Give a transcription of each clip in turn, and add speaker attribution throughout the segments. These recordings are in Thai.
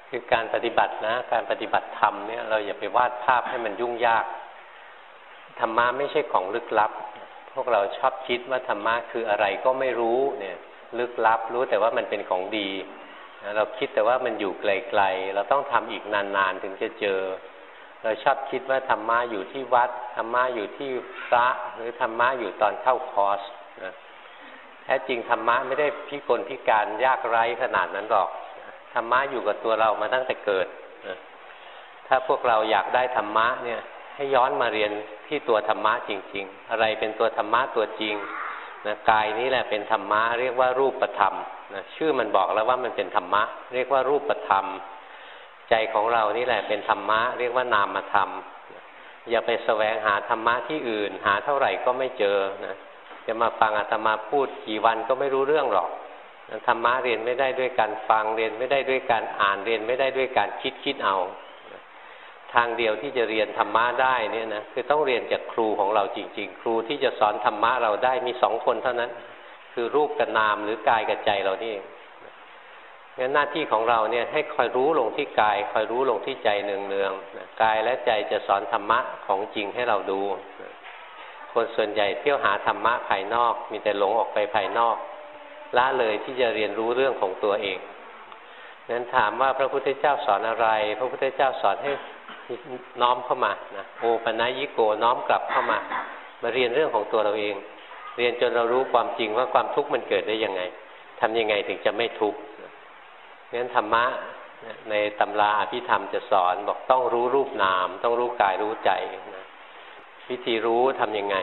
Speaker 1: คือการปฏิบัตินะการปฏิบัติธรรมเนี่ยเราอย่าไปวาดภาพให้มันยุ่งยากธรรมะไม่ใช่ของลึกลับพวกเราชอบคิดว่าธรรมะคืออะไรก็ไม่รู้เนี่ยลึกลับรู้แต่ว่ามันเป็นของดีเราคิดแต่ว่ามันอยู่ไกลๆเราต้องทำอีกนานๆถึงจะเจอเราชอบคิดว่าธรรมะอยู่ที่วัดธรรมะอยู่ที่พระหรือธรรมะอยู่ตอนเข้าคอร์สนะแท้จริงธรรมะไม่ได้พิกลพิการยากไร้ขนาดนั้นหรอกธรรมะอยู่กับตัวเรามาตั้งแต่เกิดนะถ้าพวกเราอยากได้ธรรมะเนี่ยให้ย้อนมาเรียนที่ตัวธรรมะจริงๆอะไรเป็นตัวธรรมะตัวจริงนะกายนี้แหละเป็นธรรมะเรียกว่ารูปธรรมนะชื่อมันบอกแล้วว่ามันเป็นธรรมะเรียกว่ารูปธรรมใจของเรานี่แหละเป็นธรรมะเรียกว่านามธรรมอย่าไปแสวงหาธรรมะที่อื่นหาเท่าไหร่ก็ไม่เจอนะจะมาฟังอาตมาพูดกี่วันก็ไม่รู้เรื่องหรอกธรรมะเรียนไม่ได้ด้วยการฟังเรียนไม่ได้ด้วยการอ่านเรียนไม่ได้ด้วยการคิดเอาทางเดียวที่จะเรียนธรรมะได้เนี่ยนะคือต้องเรียนจากครูของเราจริงๆครูที่จะสอนธรรมะเราได้มี2 คนเท่านั้นคือรูปกับนามหรือกายกับใจเรานี่เองงั้นหน้าที่ของเราเนี่ยให้คอยรู้ลงที่กายคอยรู้ลงที่ใจเนืองๆกายและใจจะสอนธรรมะของจริงให้เราดูคนส่วนใหญ่เที่ยวหาธรรมะภายนอกมีแต่หลงออกไปภายนอกละเลยที่จะเรียนรู้เรื่องของตัวเองนั้นถามว่าพระพุทธเจ้าสอนอะไรพระพุทธเจ้าสอนให้น้อมเข้ามานะโอปนัยยิโกน้อมกลับเข้ามาเรียนเรื่องของตัวเราเองเรียนจนเรารู้ความจริงว่าความทุกข์มันเกิดได้ยังไงทำยังไงถึงจะไม่ทุกข์งั้นธรรมะในตำราอภิธรรมจะสอนบอกต้องรู้รูปนามต้องรู้กายรู้ใจนะวิธีรู้ทำยังไง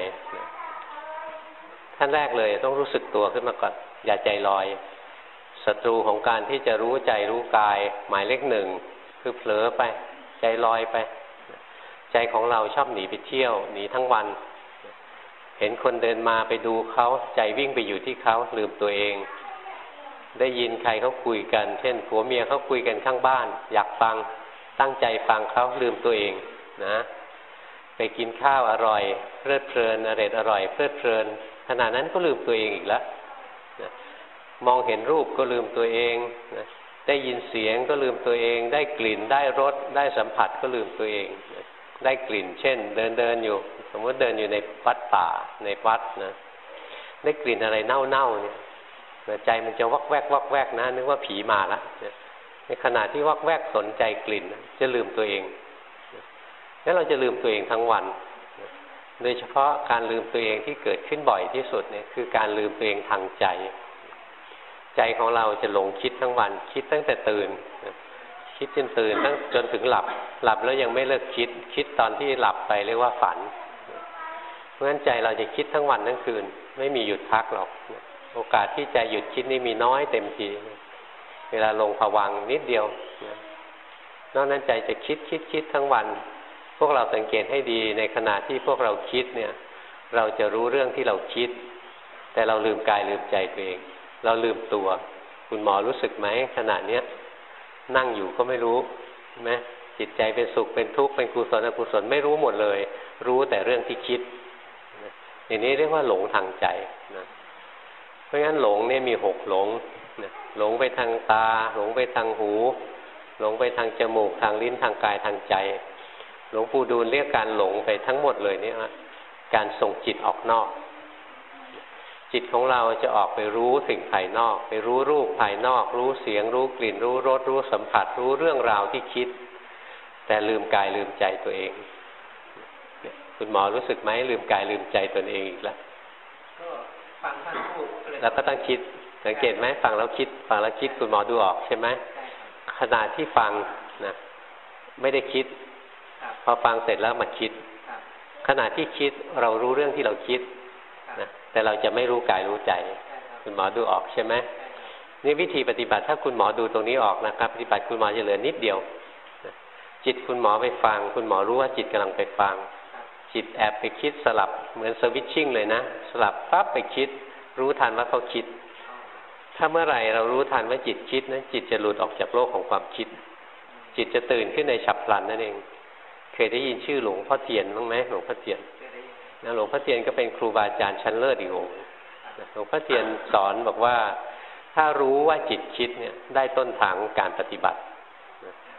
Speaker 1: ขั้นแรกเลยต้องรู้สึกตัวขึ้นมาก่อนอย่าใจลอยศัตรูของการที่จะรู้ใจรู้กายหมายเลข 1คือเผลอไปใจลอยไปใจของเราชอบหนีไปเที่ยวหนีทั้งวันเห็นคนเดินมาไปดูเขาใจวิ่งไปอยู่ที่เขาลืมตัวเองได้ยินใครเขาคุยกันเช่นผัวเมียเขาคุยกันข้างบ้านอยากฟังตั้งใจฟังเขาลืมตัวเองนะไปกินข้าวอร่อยเพลิดเพลินอร่อยเพลิดเพลินขณะนั้นก็ลืมตัวเองอีกแล้วนะมองเห็นรูปก็ลืมตัวเองนะได้ยินเสียงก็ลืมตัวเองได้กลิ่นได้รสได้สัมผัสก็ลืมตัวเองนะได้กลิ่นเช่นเดินอยู่สมมติเดินอยู่ในวัดป่าในวัดนะได้กลิ่นอะไรเน่าๆเนี่ยใจมันจะวักแวกนะนึกว่าผีมาละในขณะที่วักแวกสนใจกลิ่นจะลืมตัวเองแล้วเราจะลืมตัวเองทั้งวันโดยเฉพาะการลืมตัวเองที่เกิดขึ้นบ่อยที่สุดเนี่ยคือการลืมตัวเองทางใจใจของเราจะหลงคิดทั้งวันคิดตั้งแต่ตื่นคิดจนตื่นจนถึงหลับแล้วยังไม่เลิกคิดตอนที่หลับไปเรียกว่าฝันเพราะฉะนั้นใจเราจะคิดทั้งวันทั้งคืนไม่มีหยุดพักหรอกโอกาสที่ใจหยุดคิดนี่มีน้อยเต็มทีเวลาลงภวังค์นิดเดียวนอกนั้นใจจะคิดทั้งวันพวกเราสังเกตให้ดีในขณะที่พวกเราคิดเนี่ยเราจะรู้เรื่องที่เราคิดแต่เราลืมกายลืมใจตัวเองเราลืมตัวคุณหมอรู้สึกไหมขณะเนี้ยนั่งอยู่ก็ไม่รู้ใช่ไหมจิตใจเป็นสุขเป็นทุกข์เป็นกุศลอกุศลไม่รู้หมดเลยรู้แต่เรื่องที่คิดอย่างนี้เรียกว่าหลงทางใจนะเพราะงั้นหลงเนี่ยมี6หลงนะหลงไปทางตาหลงไปทางหูหลงไปทางจมูกทางลิ้นทางกายทางใจหลวงปู่ดูลเรียกการหลงไปทั้งหมดเลยเนี่ยการส่งจิตออกนอกจิตของเราจะออกไปรู้สิ่งภายนอกไปรู้รูปภายนอกรู้เสียงรู้กลิ่นรู้รสรู้สัมผัสรู้เรื่องราวที่คิดแต่ลืมกายลืมใจตัวเองคุณหมอรู้สึกไหมลืมกายลืมใจตนเองอีกแล้ว
Speaker 2: ก็ฟังท่านพูด
Speaker 1: แล้วก็ต้องคิดสังเกตไหมฟังแล้วคิดคุณหมอดูออกใช่ไหมขณะที่ฟังนะไม่ได้คิดพอฟังเสร็จแล้วมาคิดขณะที่คิดเรารู้เรื่องที่เราคิดนะแต่เราจะไม่รู้กายรู้ใจคุณหมอดูออกใช่ไหมนี่วิธีปฏิบัติถ้าคุณหมอดูตรงนี้ออกนะครับปฏิบัติคุณหมอจะเหลือนิดเดียวจิตคุณหมอไปฟังคุณหมอรู้ว่าจิตกำลังไปฟังจิตแอบไปคิดสลับเหมือนสวิตชิ่งเลยนะสลับปั๊บไปคิดรู้ทันว่าเขาคิดถ้าเมื่อไหร่เรารู้ทันว่าจิตคิดนะจิตจะหลุดออกจากโลกของความคิดจิตจะตื่นขึ้นในฉับพลันนั่นเองเคยได้ยินชื่อหลวงพ่อเทียนบ้างไหมหลวงพ่อเทียนนะหลวงพ่อเทียนก็เป็นครูบาอาจารย์ชั้นเลิศอีกองค์หลวงพ่อเทียนสอนบอกว่าถ้ารู้ว่าจิตคิดเนี่ยได้ต้นทางการปฏิบัติ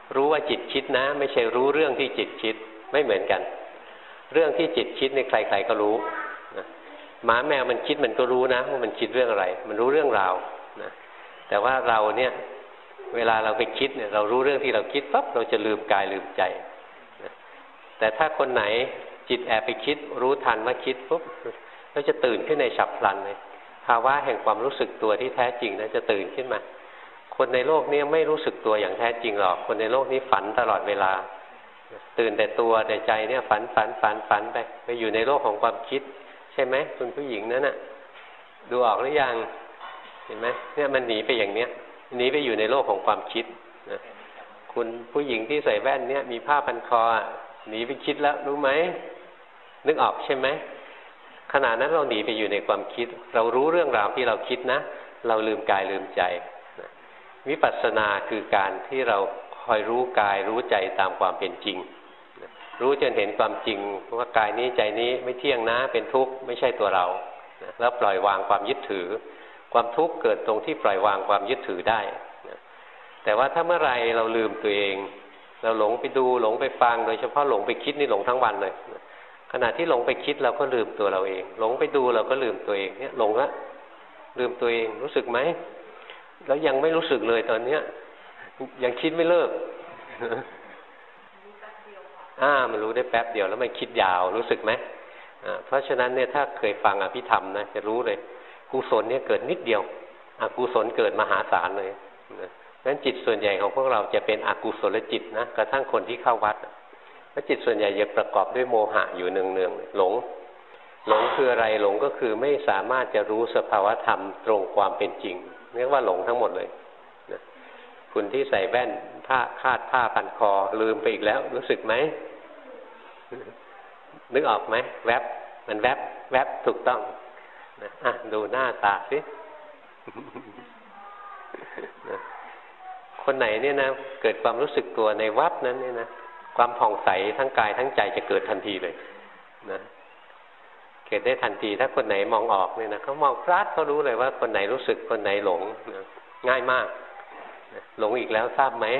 Speaker 1: รู้ว่าจิตคิดนะไม่ใช่รู้เรื่องที่จิตคิดไม่เหมือนกันเรื่องที่จิตคิดในใครๆก็รู้นะหมาแมวมันคิดมันก็รู้นะว่ามันคิดเรื่องอะไรมันรู้เรื่องราวนะแต่ว่าเราเนี่ยเวลาเราไปคิดเนี่ยเรารู้เรื่องที่เราคิดปั๊บเราจะลืมกายลืมใจนะแต่ถ้าคนไหนจิตแอบไปคิดรู้ทันว่าคิดปุ๊บเราจะตื่นขึ้นในฉับพลันเลยภาวะแห่งความรู้สึกตัวที่แท้จริงนะจะตื่นขึ้นมาคนในโลกนี้ไม่รู้สึกตัวอย่างแท้จริงหรอกคนในโลกนี้ฝันตลอดเวลาตื่นแต่ตัวแต่ใจเนี่ยฝันไปอยู่ในโลกของความคิดใช่ไหมคุณผู้หญิงนั้นน่ะดูออกหรือยังเห็นไหมเนี่ยมันหนีไปอย่างเนี้ยหนีไปอยู่ในโลกของความคิดนะคุณผู้หญิงที่ใส่แว่นเนี่ยมีผ้าพันคอหนีไปคิดแล้วรู้ไหมนึกออกใช่ไหมขณะนั้นเราหนีไปอยู่ในความคิดเรารู้เรื่องราวที่เราคิดนะเราลืมกายลืมใจนะวิปัสสนาคือการที่เราคอยรู้กายรู้ใจตามความเป็นจริงนะรู้จนเห็นความจริงว่ากายนี้ใจนี้ไม่เที่ยงนะเป็นทุกข์ไม่ใช่ตัวเรานะแล้วปล่อยวางความยึดถือความทุกข์เกิดตรงที่ปล่อยวางความยึดถือได้นะแต่ว่าถ้าเมื่อไรเราลืมตัวเองเราหลงไปดูหลงไปฟังโดยเฉพาะหลงไปคิดนี่หลงทั้งวันเลยนะขณะที่หลงไปคิดเราก็ลืมตัวเราเองหลงไปดูเราก็ลืมตัวเองเนี่ยหลงละลืมตัวเองรู้สึกไหมแล้วยังไม่รู้สึกเลยตอนเนี้ยยังคิดไม่เลิกมันรู้ได้แป๊บเดียวแล้วมันคิดยาวรู้สึกไหมเพราะฉะนั้นเนี่ยถ้าเคยฟังอภิธรรมนะจะรู้เลยกุศลเนี่ยเกิดนิดเดียวอกุศลเกิดมหาศาลเลยงั้นจิตส่วนใหญ่ของพวกเราจะเป็นอกุศลจิตนะกระทั่งคนที่เข้าวัดเพราะจิตส่วนใหญ่จะประกอบด้วยโมหะอยู่เนืองๆหลงคืออะไรหลงก็คือไม่สามารถจะรู้สภาวธรรมตรงความเป็นจริงเรียกว่าหลงทั้งหมดเลยนะคุณที่ใส่แว่นคาดผ้าพันคอลืมไปอีกแล้วรู้สึกไหมนึกออกไหมแวบมันแวบถูกต้องนะดูหน้าตาสิคนไหนเนี่ยนะเกิดความรู้สึกตัวในวับนั้นเนี่ยนะความผ่องใสทั้งกายทั้งใจจะเกิดทันทีเลยนะเกิดได้ทันทีถ้าคนไหนมองออกเนี่ยนะเขามองพลาดเขารู้เลยว่าคนไหนรู้สึกคนไหนหลงนะง่ายมากหลงอีกแล้วทราบไหม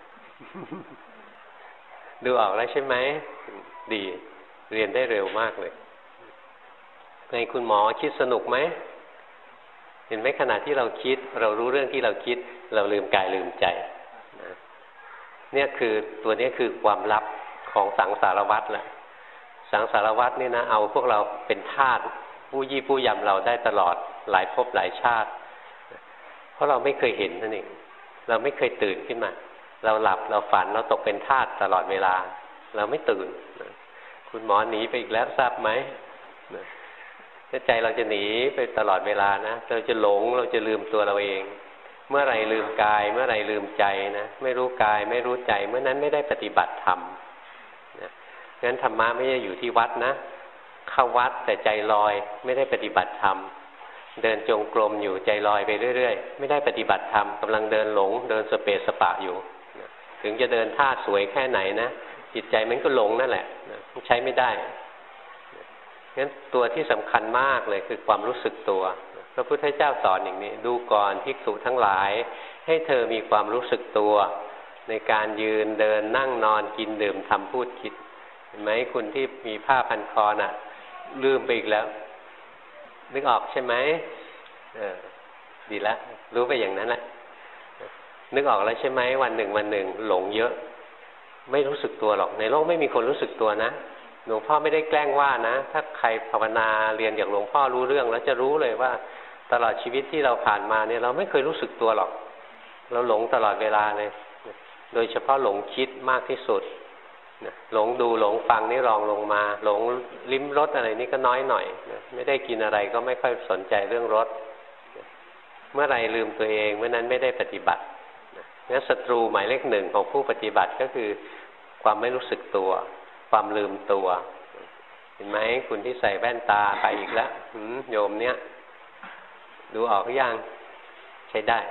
Speaker 1: ดูออกแล้วใช่ไหมดีเรียนได้เร็วมากเลยในคุณหมอคิดสนุกไหมเห็นไหมขณะที่เราคิดเรารู้เรื่องที่เราคิดเราลืมกายลืมใจนะเนี่ยคือตัวนี้คือความลับของสังสารวัฏแหละสังสารวัฏนี่นะเอาพวกเราเป็นทาสผู้ยี่ผู้ยำเราได้ตลอดหลายภพหลายชาติเพราะเราไม่เคยเห็นนั่นเองเราไม่เคยตื่นขึ้นมาเราหลับเราฝันเราตกเป็นทาสตลอดเวลาเราไม่ตื่นนะคุณหมอหนีไปอีกแล้วทราบไหมนะถ้าใจเราจะหนีไปตลอดเวลานะเราจะหลงเราจะลืมตัวเราเองเมื่อไหร่ลืมกายเมื่อไหร่ลืมใจนะไม่รู้กายไม่รู้ใจเมื่อนั้นไม่ได้ปฏิบัติธรรมนะงั้นธรรมะไม่ได้อยู่ที่วัดนะเข้าวัดแต่ใจลอยไม่ได้ปฏิบัติธรรมเดินจงกรมอยู่ใจลอยไปเรื่อยๆไม่ได้ปฏิบัติธรรมกำลังเดินหลงเดินสเปสสปะอยู่นะถึงจะเดินท่าสวยแค่ไหนนะจิตใจมันก็หลงนั่นแหละนะใช้ไม่ได้งั้นตัวที่สำคัญมากเลยคือความรู้สึกตัวพระพุทธเจ้าสอนอย่างนี้ดูก่อนภิกษุทั้งหลายให้เธอมีความรู้สึกตัวในการยืนเดินนั่งนอนกินดื่มทำพูดคิดเห็นไหมคุณที่มีผ้าพันคอน่ะลืมไปอีกแล้วนึกออกใช่ไหมดีแล้วรู้ไปอย่างนั้นแหละนึกออกแล้วใช่ไหมวันหนึ่งหลงเยอะไม่รู้สึกตัวหรอกในโลกไม่มีคนรู้สึกตัวนะหลวงพ่อไม่ได้แกล้งว่านะถ้าใครภาวนาเรียนอย่างหลวงพ่อรู้เรื่องแล้วจะรู้เลยว่าตลอดชีวิตที่เราผ่านมาเนี่ยเราไม่เคยรู้สึกตัวหรอกเราหลงตลอดเวลาเลยโดยเฉพาะหลงคิดมากที่สุดหลงดูหลงฟังนี่รองลงมาหลงลิ้มรสอะไรนี่ก็น้อยหน่อยไม่ได้กินอะไรก็ไม่ค่อยสนใจเรื่องรสเมื่อไรลืมตัวเองเมื่อนั้นไม่ได้ปฏิบัติงั้นศัตรูหมายเลขหนึ่งของผู้ปฏิบัติก็คือความไม่รู้สึกตัวความลืมตัวเห็นไหมคุณที่ใส่แว่นตาไปอีกแล้วโยมเนี่ยดูออกหรือยังใช้ได้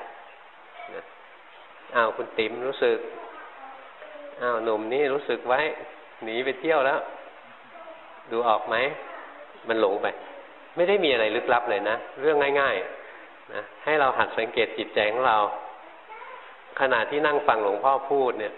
Speaker 1: คุณติ๋มรู้สึกหนุ่มนี่รู้สึกไว้หนีไปเที่ยวแล้วดูออกไหมมันหลงไปไม่ได้มีอะไรลึกลับเลยนะเรื่องง่ายๆนะให้เราหัดสังเกตจิตใจของเราขณะที่นั่งฟังหลวงพ่อพูดเนี่ย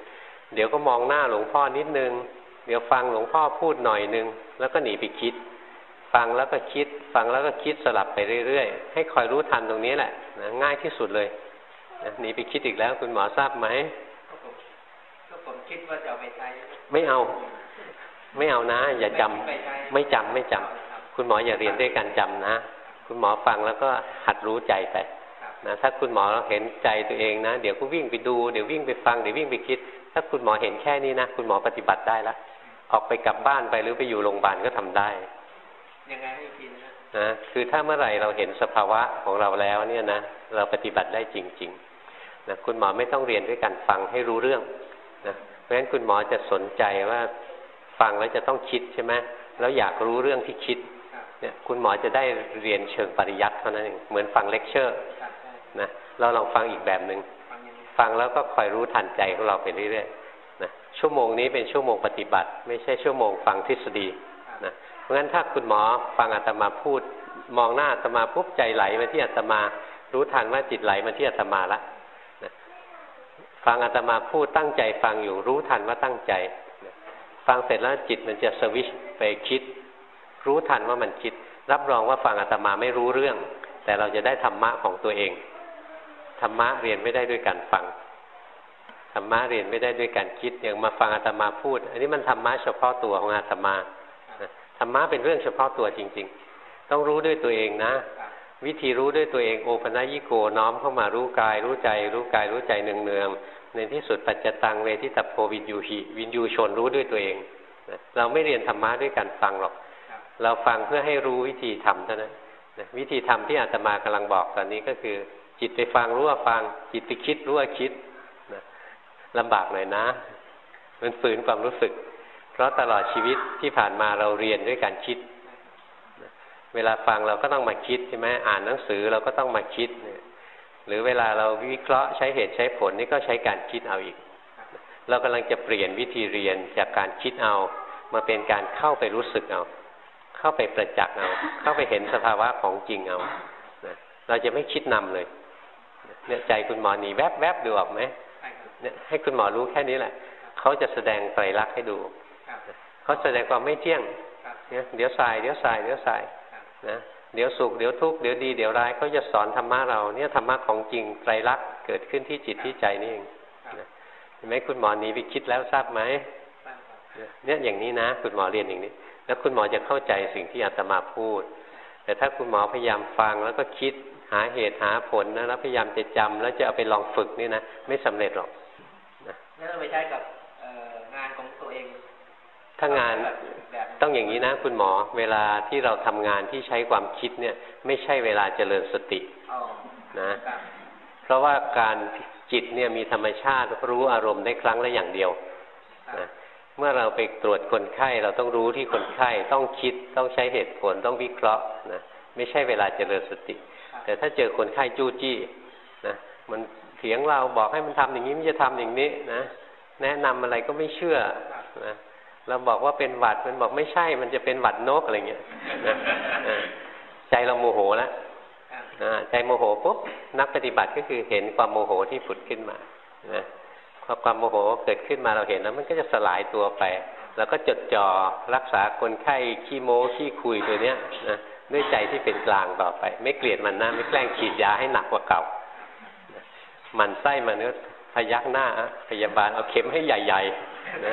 Speaker 1: เดี๋ยวก็มองหน้าหลวงพ่อนิดนึงเดี๋ยวฟังหลวงพ่อพูดหน่อยนึงแล้วก็หนีไปคิดฟังแล้วก็คิดฟังแล้วก็คิดสลับไปเรื่อยๆให้คอยรู้ทันตรงนี้แหละนะง่ายที่สุดเลยนะหนีไปคิดอีกแล้วคุณหมอทราบไหม
Speaker 2: ก็ผมคิดว่าจะเอาไปใช้
Speaker 1: ไม่เอานะอย่าจำไม่จำคุณหมออย่าเรียนด้วยการจำนะคุณหมอฟังแล้วก็หัดรู้ใจไปนะถ้าคุณหมอเห็นใจตัวเองนะเดี๋ยวก็วิ่งไปดูเดี๋ยววิ่งไปฟังเดี๋ยววิ่งไปคิดถ้าคุณหมอเห็นแค่นี้นะคุณหมอปฏิบัติได้แล้วออกไปกลับบ้านไปหรือไปอยู่โรงพยาบาลก็ทำได้
Speaker 2: ยังไงให้กิน
Speaker 1: นะคือถ้าเมื่อไหร่เราเห็นสภาวะของเราแล้วเนี่ยนะเราปฏิบัติได้จริงๆนะคุณหมอไม่ต้องเรียนด้วยการฟังให้รู้เรื่องนะเพราะฉะนั้นคุณหมอจะสนใจว่าฟังแล้วจะต้องคิดใช่ไหมแล้วอยากรู้เรื่องที่คิดเนี่ยคุณหมอจะได้เรียนเชิงปริยัติเท่านั้นเองเหมือนฟังเลคเชอร์นะเราลองฟังอีกแบบหนึ่งฟังแล้วก็คอยรู้ทันใจของเราไปเรื่อยๆนะชั่วโมงนี้เป็นชั่วโมงปฏิบัติไม่ใช่ชั่วโมงฟังทฤษฎีนะเพราะงั้นถ้าคุณหมอฟังอาตมาพูดมองหน้าอาตมาปุ๊บใจไหลมาที่อาตมารู้ทันว่าจิตไหลมาที่อาตมาละนะฟังอาตมาพูดตั้งใจฟังอยู่รู้ทันว่าตั้งใจนะฟังเสร็จแล้วจิตมันจะสวิชไปคิดรู้ทันว่ามันคิดรับรองว่าฟังอาตมาไม่รู้เรื่องแต่เราจะได้ธรรมะของตัวเองธรรมะเรียนไม่ได้ด้วยการฟังธรรมะเรียนไม่ได้ด้วยการคิดอย่างมาฟังอาตมาพูดอันนี้มันธรรมะเฉพาะตัวของอาตมาธรรมะเป็นเรื่องเฉพาะตัวจริงๆต้องรู้ด้วยตัวเองนะวิธีรู้ด้วยตัวเองโอปัญญิโกน้อมเข้ามารู้กายรู้ใจรู้กายรู้ใจเนืองๆในที่สุดปัจจตังเวทิตโพวินยูหิวินยูชนรู้ด้วยตัวเองเราไม่เรียนธรรมะด้วยการฟังหรอกเราฟังเพื่อให้รู้วิธีทำเท่านั้นวิธีทำที่อาตมากำลังบอกตอนนี้ก็คือจิตไปฟังรู้ว่าฟังจิตไปคิดรู้ว่าคิดลำบากหน่อยนะมันฝืนความรู้สึกเพราะตลอดชีวิตที่ผ่านมาเราเรียนด้วยการคิดเวลาฟังเราก็ต้องมาคิดใช่ไหมอ่านหนังสือเราก็ต้องมาคิดหรือเวลาเราวิเคราะห์ใช้เหตุใช้ผลนี่ก็ใช้การคิดเอาอีกเรากำลังจะเปลี่ยนวิธีเรียนจากการคิดเอามาเป็นการเข้าไปรู้สึกเอาเข้าไปประจักษ์เอาเข้าไปเห็นสภาวะของจริงเอาเราจะไม่คิดนำเลยเนี่ยใจคุณหมอหนีแวบๆดูออกไหมเนี่ยให้คุณหมอรู้แค่นี้แหละเขาจะแสดงไตรลักษณ์ให้ดูเขาแสดงความไม่เที่ยงเนี่ยเดี๋ยวสายเดี๋ยวสายเดี๋ยวสายนะเดี๋ยวสุขเดี๋ยวทุกข์เดี๋ยวดีเดี๋ยวร้ายเขาจะสอนธรรมะเราเนี่ยธรรมะของจริงไตรลักษณ์เกิดขึ้นที่จิตที่ใจนี่เองเห็นไหมคุณหมอหนีไปคิดแล้วทราบไหมเนี่ยอย่างนี้นะคุณหมอเรียนอย่างนี้แล้วคุณหมอจะเข้าใจสิ่งที่อาตมาพูดแต่ถ้าคุณหมอพยายามฟังแล้วก็คิดหาเหตุหาผลนะแล้วพยายามจะจำแล้วจะเอาไปลองฝึกนี่นะไม่สำเร็จหรอก
Speaker 2: แล้วเราไปใช้กับงานของตัวเอง
Speaker 1: ถ้างานต้องอย่างนี้นะคุณหมอเวลาที่เราทำงานที่ใช้ความคิดเนี่ยไม่ใช่เวลาเจริญสตินะเพราะว่าการจิตเนี่ยมีธรรมชาติรู้อารมณ์ได้ครั้งละอย่างเดียวนะเมื่อเราไปตรวจคนไข้เราต้องรู้ที่คนไข้ต้องคิดต้องใช้เหตุผลต้องวิเคราะห์นะไม่ใช่เวลาเจริญสติแต่ถ้าเจอคนไข้จู้จี้นะมันเถียงเราบอกให้มันทำอย่างนี้มันจะทำอย่างนี้นะแนะนำอะไรก็ไม่เชื่อนะเราบอกว่าเป็นหวัดมันบอกไม่ใช่มันจะเป็นหวัดนกอะไรเงี้ยนะใจเราโมโหแล้วใจโมโหปุ๊บนักปฏิบัติก็คือเห็นความโมโหที่ผุดขึ้นมานะพอความโมโหเกิดขึ้นมาเราเห็นแล้วมันก็จะสลายตัวไปแล้วก็จดจ่อรักษาคนไข้ขี้โม้ขี้คุยตัวเนี้ยนะด้วยใจที่เป็นกลางต่อไปไม่เกลียดมันนะไม่แกล้งฉีดยาให้หนักกว่าเก่ามันไส้มันก็พยักหน้าพยาบาลเอาเข็มให้ใหญ่ๆนะ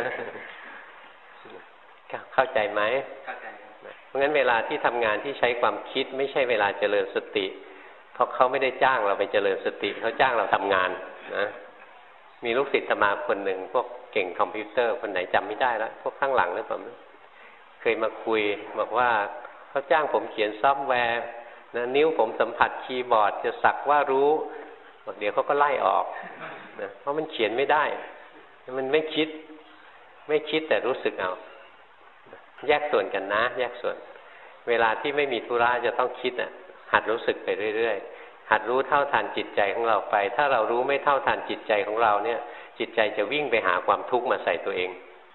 Speaker 1: เข้าใจไหมเข้าใจเพราะงั้นเวลาที่ทำงานที่ใช้ความคิดไม่ใช่เวลาเจริญสติเพราะเขาไม่ได้จ้างเราไปเจริญสติเขาจ้างเราทำงานนะมีลูกศิษย์มาคนหนึ่งพวกเก่งคอมพิวเตอร์คนไหนจำไม่ได้แล้วพวกข้างหลังหรือเปล่าเคยมาคุยบอกว่าเขาจ้างผมเขียนซอฟต์แวร์นะนิ้วผมสัมผัสคีย์บอร์ดจะสักว่ารู้บอกเดี๋ยวเขาก็ไล่ออกนะเพราะมันเขียนไม่ได้มันไม่คิดแต่รู้สึกเอาแยกส่วนกันนะแยกส่วนเวลาที่ไม่มีธุระจะต้องคิดหัดรู้สึกไปเรื่อยๆหัดรู้เท่าทันจิตใจของเราไปถ้าเรารู้ไม่เท่าทันจิตใจของเราเนี่ยจิตใจจะวิ่งไปหาความทุกข์มาใส่ตัวเอง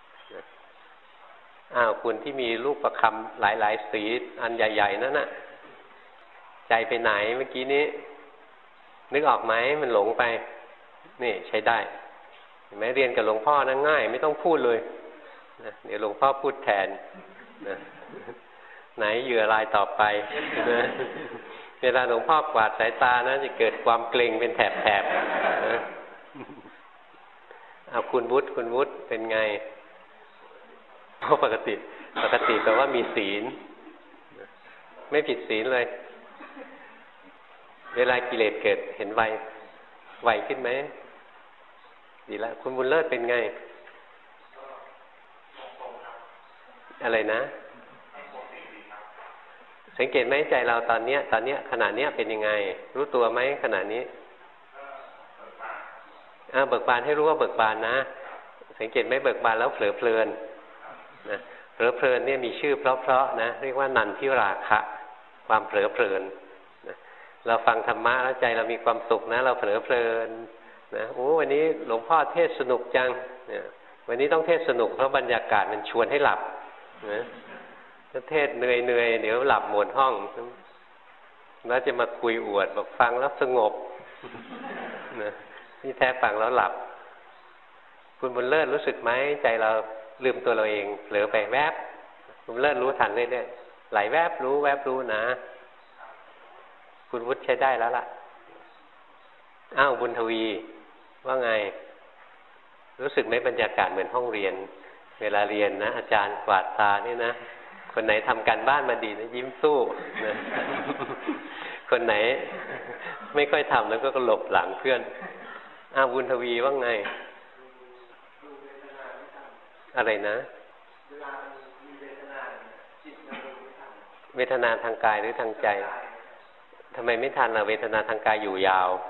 Speaker 1: คุณที่มีรูปประคำหลายๆสีอันใหญ่ๆนั่นน่ะใจไปไหนเมื่อกี้นี้นึกออกไหมมันหลงไปนี่ใช้ได้เห็นไหมเรียนกับหลวงพ่อนะง่ายไม่ต้องพูดเลยนะเดี๋ยวหลวงพ่อพูดแทนนะไหนเหยื่อรายต่อไปนะเวลาหลวงพ่อกวาดสายตานะจะเกิดความเกร็งเป็นแถบๆนะเอาคุณวุฒิเป็นไงปกติแปลว่ามีศีลไม่ผิดศีลเลยเวลากิเลสเกิดเห็นไวขึ้นไหมดีแล้วคุณบุญเลิศเป็นไงอะไรนะสังเกตไหมใจเราตอนเนี้ยขณะเนี้ยเป็นยังไงรู้ตัวไหมขณะนี้เบิกบานให้รู้ว่าเบิกบานนะสังเกตไหมเบิกบานแล้วเผลอเพลินนะเผลอเพลินเนี่ยมีชื่อเพราะๆนะเรียกว่านันทิราคะความเผลอเพลินนะเราฟังธรรมะแล้วใจเรามีความสุขนะเราเผลอเพลินนะโอ้วันนี้หลวงพ่อเทศสนุกจังเนี่ยวันนี้ต้องเทศสนุกเพราะบรรยากาศมันชวนให้หลับนะถ้าเทศเหนื่อยเดี๋ยวหลับหมดห้องแล้วจะมาคุยอวดบอกฟังแล้วสงบนะนี่แท้ฟังแล้วหลับคุณบุญเลิศรู้สึกไหมใจเราลืมตัวเราเองเผลอไปแวบคุณบุญเลิศรู้ทันเรื่อยๆไหลแวบรู้นะคุณวุฒิใช้ได้แล้วล่ะอ้าวบุญทวีว่าไงรู้สึกไหมบรรยากาศเหมือนห้องเรียนเวลาเรียนนะอาจารย์กวาดตานี่นะคนไหนทำการบ้านมาดีนะยิ้มสู้นะคนไหนไม่ค่อยทำแล้วก็หลบหลังเพื่อนอ้าวบุญทวีว่าไงอะไรนะเวทนาทางกายหรือทางใจทำไมไม่ทันล่ะเวทนาทางกายอยู่ยาว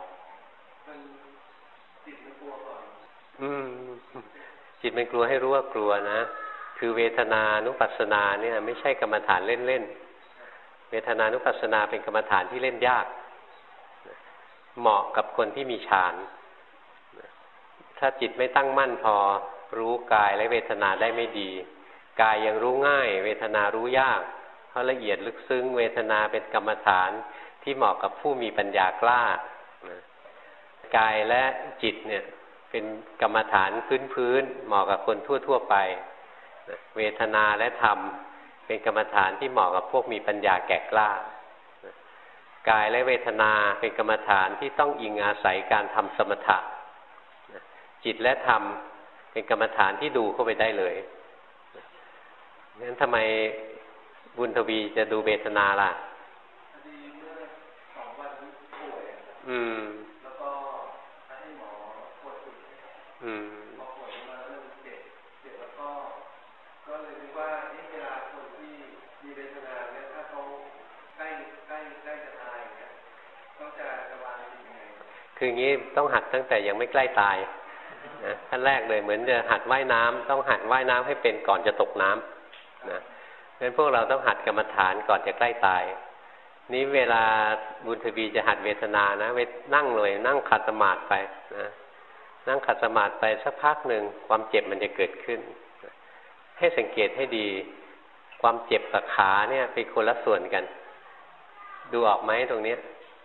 Speaker 1: จิตมันกลัวให้รู้ว่ากลัวนะคือเวทนานุปัสสนาเนี่ยไม่ใช่กรรมฐานเล่นๆเวทนานุปัสสนาเป็นกรรมฐานที่เล่นยากเหมาะกับคนที่มีฌานถ้าจิตไม่ตั้งมั่นพอรู้กายและเวทนาได้ไม่ดีกายยังรู้ง่ายเวทนารู้ยากเพราะละเอียดลึกซึ้งเวทนาเป็นกรรมฐานที่เหมาะกับผู้มีปัญญากล้ากายและจิตเนี่ยเป็นกรรมฐานพื้นเหมาะกับคนทั่วๆไปเวทนาและธรรมเป็นกรรมฐานที่เหมาะกับพวกมีปัญญาแก่กล้ากายและเวทนาเป็นกรรมฐานที่ต้องอิงอาศัยการทำสมถะจิตและธรรมเป็นกรรมฐานที่ดูเข้าไปได้เลยงั้นทำไมบุญทวีจะดูเวทนาล่ะแล้วก็ให้หมอกดจุดพอกดมาแล้วมันเจ็บแล้วก็เลยคิดว่าเวลาคนที่มีเวทนาเนี่ยถ้าเขาใกล้จะตายอย่างเงี้ยต้องจะวางจิตยังไงคืออย่างนี้ต้องหัดตั้งแต่ยังไม่ใกล้ตายนะขั้นแรกเลยเหมือนจะหัดว่ายน้ำต้องหัดว่ายน้ำให้เป็นก่อนจะตกน้ำนะเพราะฉะนั้นพวกเราต้องหัดกรรมฐานก่อนจะใกล้ตายนี้เวลาบุญทวีจะหัดเวทนานะนั่งเลยนั่งขัดสมาธิไปนะนั่งขัดสมาธิไปสักพักหนึ่งความเจ็บมันจะเกิดขึ้นให้สังเกตให้ดีความเจ็บกับขาเนี่ยเป็นคนละส่วนกันดูออกไหมตรงนี้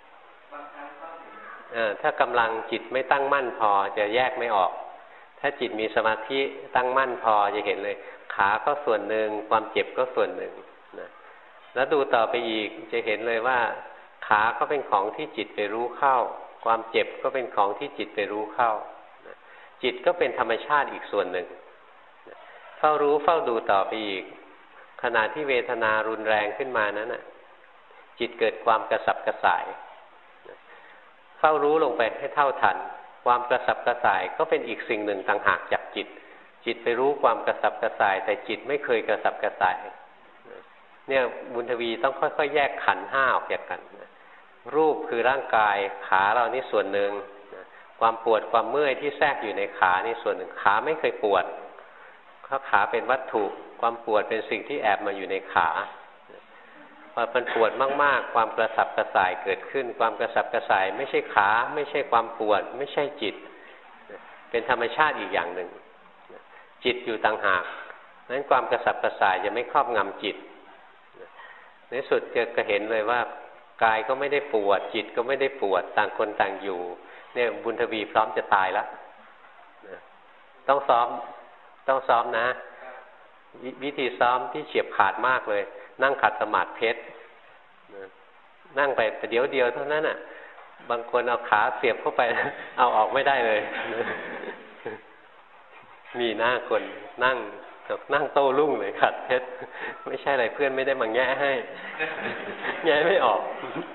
Speaker 1: ถ้ากำลังจิตไม่ตั้งมั่นพอจะแยกไม่ออกถ้าจิตมีสมาธิตั้งมั่นพอจะเห็นเลยขาก็ส่วนหนึ่งความเจ็บก็ส่วนหนึ่งนะแล้วดูต่อไปอีกจะเห็นเลยว่าขาก็เป็นของที่จิตไปรู้เข้าความเจ็บก็เป็นของที่จิตไปรู้เข้าจิตก็เป็นธรรมชาติอีกส่วนหนึ่งเฝ้ารู้เฝ้าดูต่อไปอีกขณะที่เวทนารุนแรงขึ้นมานั้นจิตเกิดความกระสับกระส่ายเฝ้ารู้ลงไปให้เท่าทันความกระสับกระส่ายก็เป็นอีกสิ่งหนึ่งต่างหากจากจิตไปรู้ความกระสับกระส่ายแต่จิตไม่เคยกระสับกระส่ายเนี่ยบุญทวีต้องค่อยๆแยกขันธ์ห้าออกจากกันรูปคือร่างกายขาเรานี่ส่วนหนึ่งความปวดความเมื่อยที่แทรกอยู่ในขานี่ส่วนหนึ่งขาไม่เคยปวดเพราะขาเป็นวัตถุความปวดเป็นสิ่งที่แอบมาอยู่ในขาพอมันปวดมากๆความกระสับกระส่ายเกิดขึ้นความกระสับกระส่ายไม่ใช่ขาไม่ใช่ความปวดไม่ใช่จิตเป็นธรรมชาติอีกอย่างหนึ่งจิตอยู่ต่างหากนั้นความกระสับกระส่ายจะไม่ครอบงำจิตในสุดจะเห็นเลยว่ากายก็ไม่ได้ปวดจิตก็ไม่ได้ปวดต่างคนต่างอยู่เนี่ยบุญทวีพร้อมจะตายแล้วต้องซ้อมนะวิธีซ้อมที่เฉียบขาดมากเลยนั่งขัดสมาธิเพชรนั่งไปแต่เดี๋ยวเดียวเท่านั้นน่ะบางคนเอาขาเสียบเข้าไปเอาออกไม่ได้เลยมีหน้าคนนั่งโต้รุ่งเลยขัดเพชรไม่ใช่อะไรเพื่อนไม่ได้มาแง่ให้แง่ไม่ออก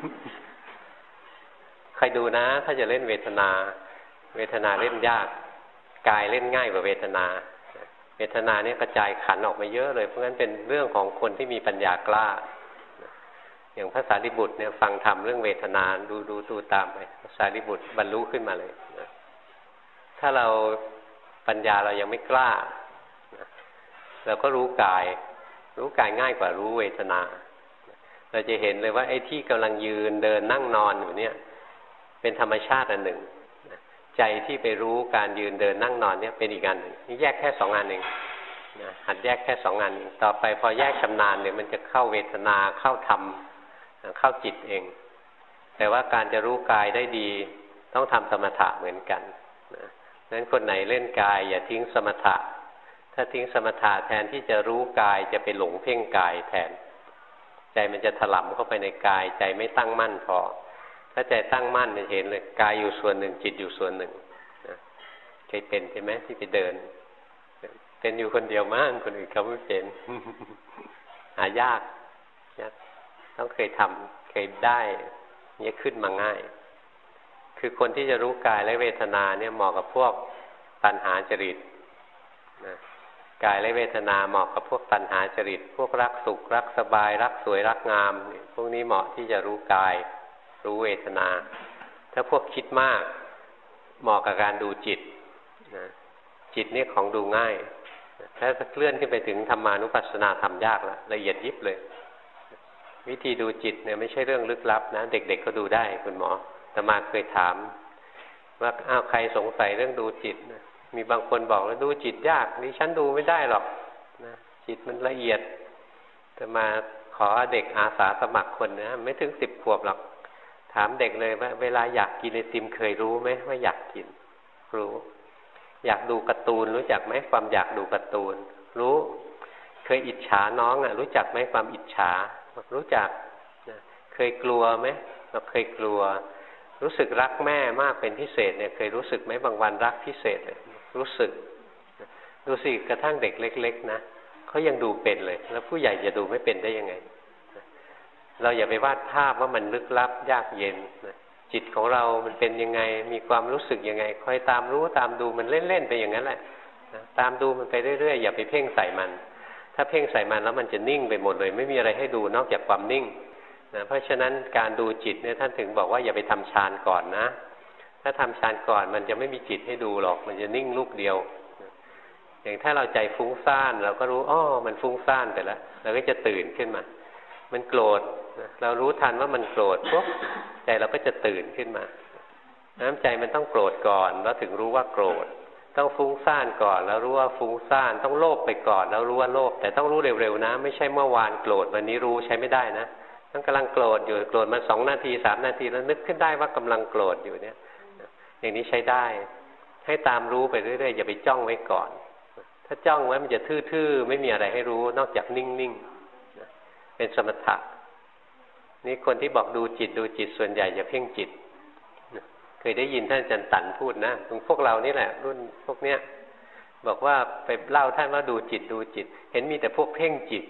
Speaker 1: ใครดูนะถ้าจะเล่นเวทนาเล่นยากกายเล่นง่ายกว่าเวทนาเนี่ยกระจายขันออกมาเยอะเลยเพราะงั้นเป็นเรื่องของคนที่มีปัญญากล้าอย่างพระสารีบุตรเนี่ยฟังธรรมเรื่องเวทนาดูตามไปพระสารีบุตรบรรลุขึ้นมาเลยถ้าเราปัญญาเรายังไม่กล้าเราก็รู้กายง่ายกว่ารู้เวทนาเราจะเห็นเลยว่าไอ้ที่กำลังยืนเดินนั่งนอนอยู่เนี่ยเป็นธรรมชาติอันหนึ่งใจที่ไปรู้การยืนเดินนั่งนอนเนี่ยเป็นอีกอันหนึ่งนี่แยกแค่2 อันเองหัดแยกแค่2 อันต่อไปพอแยกชำนาญเนี่ยมันจะเข้าเวทนาเข้าธรรมเข้าจิตเองแต่ว่าการจะรู้กายได้ดีต้องทำสมถะเหมือนกันนั้นคนไหนเล่นกายอย่าทิ้งสมถะถ้าทิ้งสมถะแทนที่จะรู้กายจะไปหลงเพ่งกายแทนใจมันจะถลำเข้าไปในกายใจไม่ตั้งมั่นพอถ้าใจตั้งมั่นจะเห็นเลยกายอยู่ส่วนหนึ่งจิตอยู่ส่วนหนึ่งเคยเป็นใช่ไหมที่ไปเดินเป็นอยู่คนเดียวมากคนอื่นเขาไม่เป็นหายากต้องเคยทำเคยได้เนี่ยขึ้นมาง่ายคือคนที่จะรู้กายและเวทนาเนี่ยเหมาะกับพวกตัณหาจริตนะกายและเวทนาเหมาะกับพวกตัณหาจริตพวกรักสุขรักสบายรักสวยรักงามพวกนี้เหมาะที่จะรู้กายรู้เวทนาถ้าพวกคิดมากเหมาะกับการดูจิตนะจิตนี่ของดูง่ายถ้าเคลื่อนขึ้นไปถึงธรรมานุปัสสนาทำยากละเอียดยิบเลยวิธีดูจิตเนี่ยไม่ใช่เรื่องลึกลับนะเด็กๆก็ดูได้คุณหมออาตมาเคยถามว่าใครสงสัยเรื่องดูจิตนะมีบางคนบอกว่าดูจิตยากนี่ฉันดูไม่ได้หรอกนะจิตมันละเอียดอาตมาขอเด็กอาสาสมัครคนนะไม่ถึง10 ขวบหรอกถามเด็กเลยว่าเวลาอยากกินไอติมเคยรู้ไหมว่าอยากกินรู้อยากดูการ์ตูนรู้จักไหมความอยากดูการ์ตูนรู้เคยอิจฉาน้องรู้จักไหมความอิจฉารู้จักเคยกลัวไหมเราเคยกลัวรู้สึกรักแม่มากเป็นพิเศษเนี่ยเคยรู้สึกไหมบางวันรักพิเศษเลยรู้สึกดูสิกระทั่งเด็กเล็กๆนะเขายังดูเป็นเลยแล้วผู้ใหญ่จะดูไม่เป็นได้ยังไงเราอย่าไปวาดภาพว่ามันลึกลับยากเย็นจิตของเรามันเป็นยังไงมีความรู้สึกยังไงคอยตามรู้ตามดูมันเล่นๆไปอย่างนั้นแหละตามดูมันไปเรื่อยๆอย่าไปเพ่งใส่มันถ้าเพ่งใส่มันแล้วมันจะนิ่งไปหมดเลยไม่มีอะไรให้ดูนอกจากความนิ่งนะเพราะฉะนั้นการดูจิตเนี่ยท่านถึงบอกว่าอย่าไปทำฌานก่อนนะถ้าทำฌานก่อนมันจะไม่มีจิตให้ดูหรอกมันจะนิ่งลูกเดียวอย่างถ้าเราใจฟุ้งซ่านเราก็รู้มันฟุ้งซ่านไปแล้วเราก็จะตื่นขึ้นมามันโกรธเรารู้ทันว่ามันโกรธปุ๊บใจเราก็จะตื่นขึ้นมาน้ำใจมันต้องโกรธก่อนแล้วถึงรู้ว่าโกรธต้องฟุ้งซ่านก่อนแล้วรู้ว่าฟุ้งซ่านต้องโลภไปก่อนแล้วรู้ว่าโลภแต่ต้องรู้เร็วๆนะไม่ใช่เมื่อวานโกรธวันนี้รู้ใช้ไม่ได้นะต้องกำลังโกรธอยู่โกรธมา2 นาที3 นาทีแล้วนึกขึ้นได้ว่ากำลังโกรธอยู่เนี่ยอย่างนี้ใช้ได้ให้ตามรู้ไปเรื่อยๆอย่าไปจ้องไว้ก่อนถ้าจ้องไว้มันจะทื่อๆไม่มีอะไรให้รู้นอกจากนิ่งๆเป็นสมถะนี่คนที่บอกดูจิตส่วนใหญ่อย่าเพ่งจิตเคยได้ยินท่านอาจารย์ตันพูดนะพวกเรานี่แหละรุ่นพวกเนี้ยบอกว่าไปเล่าท่านว่าดูจิตเห็นมีแต่พวกเพ่งจิต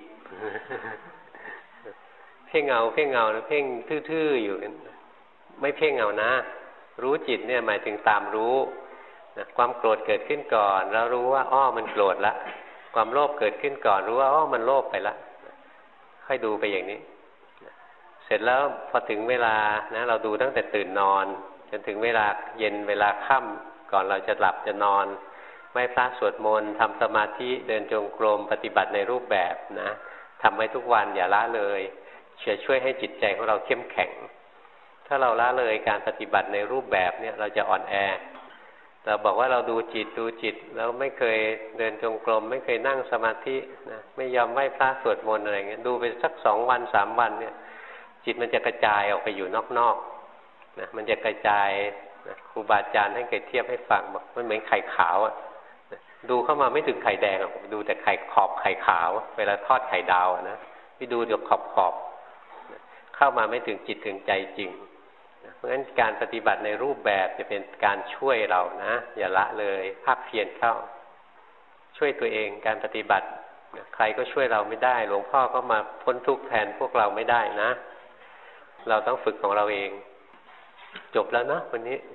Speaker 1: เพ่งเอาแล้วเพ่งทื่อๆอยู่ไม่เพ่งเอานะรู้จิตเนี่ยหมายถึงตามรู้ความโกรธเกิดขึ้นก่อนแล้วรู้ว่ามันโกรธละความโลภเกิดขึ้นก่อนรู้ว่ามันโลภไปละค่อยดูไปอย่างนี้เสร็จแล้วพอถึงเวลานะเราดูตั้งแต่ตื่นนอนจนถึงเวลาเย็นเวลาค่ำก่อนเราจะหลับจะนอนไหว้พระสวดมนต์ทำสมาธิเดินจงกรมปฏิบัติในรูปแบบนะทำไว้ทุกวันอย่าละเลยจะช่วยให้จิตใจของเราเข้มแข็งถ้าเราละเลยการปฏิบัติในรูปแบบเนี่ยเราจะอ่อนแอเราบอกว่าเราดูจิตแล้วไม่เคยเดินจงกรมไม่เคยนั่งสมาธินะไม่ยอมไหว้พระสวดมนต์อะไรเงี้ยดูไปสัก2 วัน3 วันเนี่ยจิตมันจะกระจายออกไปอยู่นอกๆนะมันจะกระจายนะครูบาอาจารย์ท่านเคยเทียบให้ฟังบอกมันเหมือนไข่ขาวดูเข้ามาไม่ถึงไข่แดงดูแต่ไข่ขอบไข่ขาวเวลาทอดไข่ดาวนะไปดูเดี๋ยวขอบเข้ามาไม่ถึงจิตถึงใจจริงเพราะฉะนั้นการปฏิบัติในรูปแบบจะเป็นการช่วยเรานะอย่าละเลยภาคเพียรเข้าช่วยตัวเองการปฏิบัติใครก็ช่วยเราไม่ได้หลวงพ่อก็มาพ้นทุกข์แทนพวกเราไม่ได้นะเราต้องฝึกของเราเองจบแล้วนะวันนี้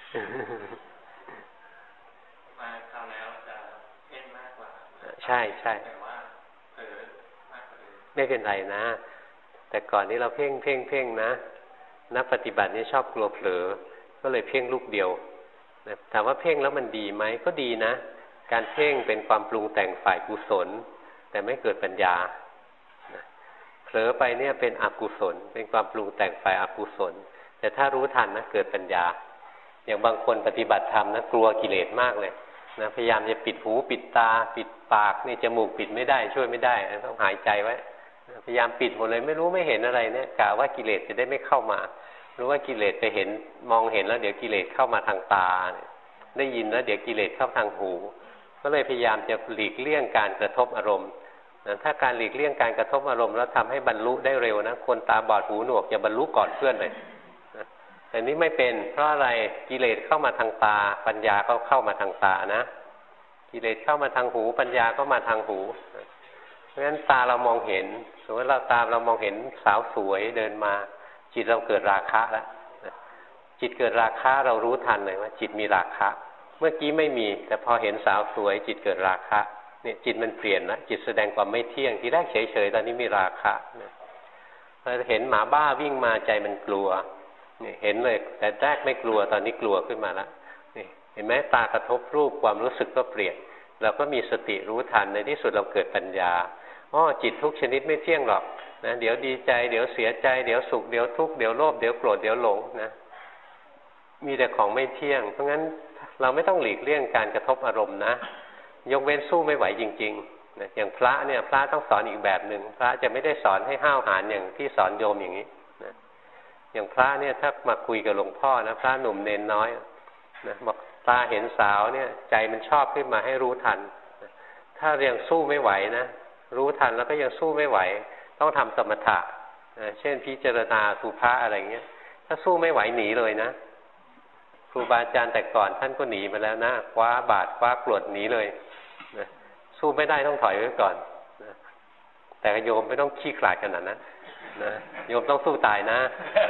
Speaker 2: มาคราวแล้วจะเพ่งมากกว่า
Speaker 1: ใช่ใช่
Speaker 2: แต่ว่าเผลอมากกว่าเดิม
Speaker 1: ไม่เป็นไรนะแต่ก่อนนี้เราเพ่งนะนักปฏิบัตินี่ชอบกลัวเผลอก็เลยเพ่งลูกเดียวถามว่าเพ่งแล้วมันดีไหมก็ดีนะการเพ่งเป็นความปรุงแต่งฝ่ายกุศลแต่ไม่เกิดปัญญาเผลอไปเนี่ยเป็นอกุศลเป็นความปรุงแต่งฝ่ายอกุศลแต่ถ้ารู้ทันนะเกิดปัญญาอย่างบางคนปฏิบัติธรรมนะกลัวกิเลสมากเลยนะพยายามจะปิดหูปิดตาปิดปากนี่จมูกปิดไม่ได้ช่วยไม่ได้ต้องหายใจไว้พยายามปิดหมดเลยไม่รู้ไม่เห็นอะไรเนี่ยกะว่ากิเลสจะได้ไม่เข้ามารู้ว่ากิเลสไปเห็นมองเห็นแล้วเดี๋ยวกิเลสเข้ามาทางตาได้ยินแล้วเดี๋ยวกิเลสเข้าทางหูก็เลยพยายามจะหลีกเลี่ยงการกระทบอารมณ์ถ้าการหลีกเลี่ยงการกระทบอารมณ์แล้วทำให้บรรลุได้เร็วนะคนตาบอดหูหนวกจะบรรลุก่อนเพื่อนเลยแต่นี้ไม่เป็นเพราะอะไรกิเลสเข้ามาทางตาปัญญาก็เข้ามาทางตานะกิเลสเข้ามาทางหูปัญญาก็มาทางหูเพราะฉะนั้นตาเรามองเห็นสมมติเรามองเห็นสาวสวยเดินมาจิตเราเกิดราคะแล้วจิตเกิดราคะเรารู้ทันเลยว่าจิตมีราคะเมื่อกี้ไม่มีแต่พอเห็นสาวสวยจิตเกิดราคะเนี่ยจิตมันเปลี่ยนนะจิตแสดงความไม่เที่ยงที่แรกเฉยๆตอนนี้มีราคะพอเห็นหมาบ้าวิ่งมาใจมันกลัวเนี่ยเห็นเลยแต่แรกไม่กลัวตอนนี้กลัวขึ้นมาแล้วนี่เห็นไหมตากระทบรูปความรู้สึกก็เปลี่ยนเราก็มีสติรู้ทันในที่สุดเราเกิดปัญญาจิตทุกชนิดไม่เที่ยงหรอกนะเดี๋ยวดีใจเดี๋ยวเสียใจเดี๋ยวสุขเดี๋ยวทุกข์เดี๋ยวโลภเดี๋ยวโกรธเดี๋ยวหลงนะมีแต่ของไม่เที่ยงเพราะงั้นเราไม่ต้องหลีกเลี่ยงการกระทบอารมณ์นะยกเว้นสู้ไม่ไหวจริงๆนะอย่างพระเนี่ยพระต้องสอนอีกแบบหนึ่งพระจะไม่ได้สอนให้ห้าวหาญอย่างที่สอนโยมอย่างนี้นะอย่างพระเนี่ยถ้ามาคุยกับหลวงพ่อนะพระหนุ่มเนนน้อยนะบอกตาเห็นสาวเนี่ยใจมันชอบขึ้นมาให้รู้ทันนะถ้ายังสู้ไม่ไหวนะรู้ทันแล้วก็ยังสู้ไม่ไหวต้องทำสมถะนะเช่นพิจารณาสุภาอะไรเงี้ยถ้าสู้ไม่ไหวหนีเลยนะครูบาอาจารย์แต่ก่อนท่านก็หนีมาแล้วนะคว้าบาตรคว้ากรวดหนีเลยนะสู้ไม่ได้ต้องถอยไว้ก่อนนะแต่โยมไม่ต้องขี้ขลาดขนาดนั้นนะโยมต้องสู้ตายนะ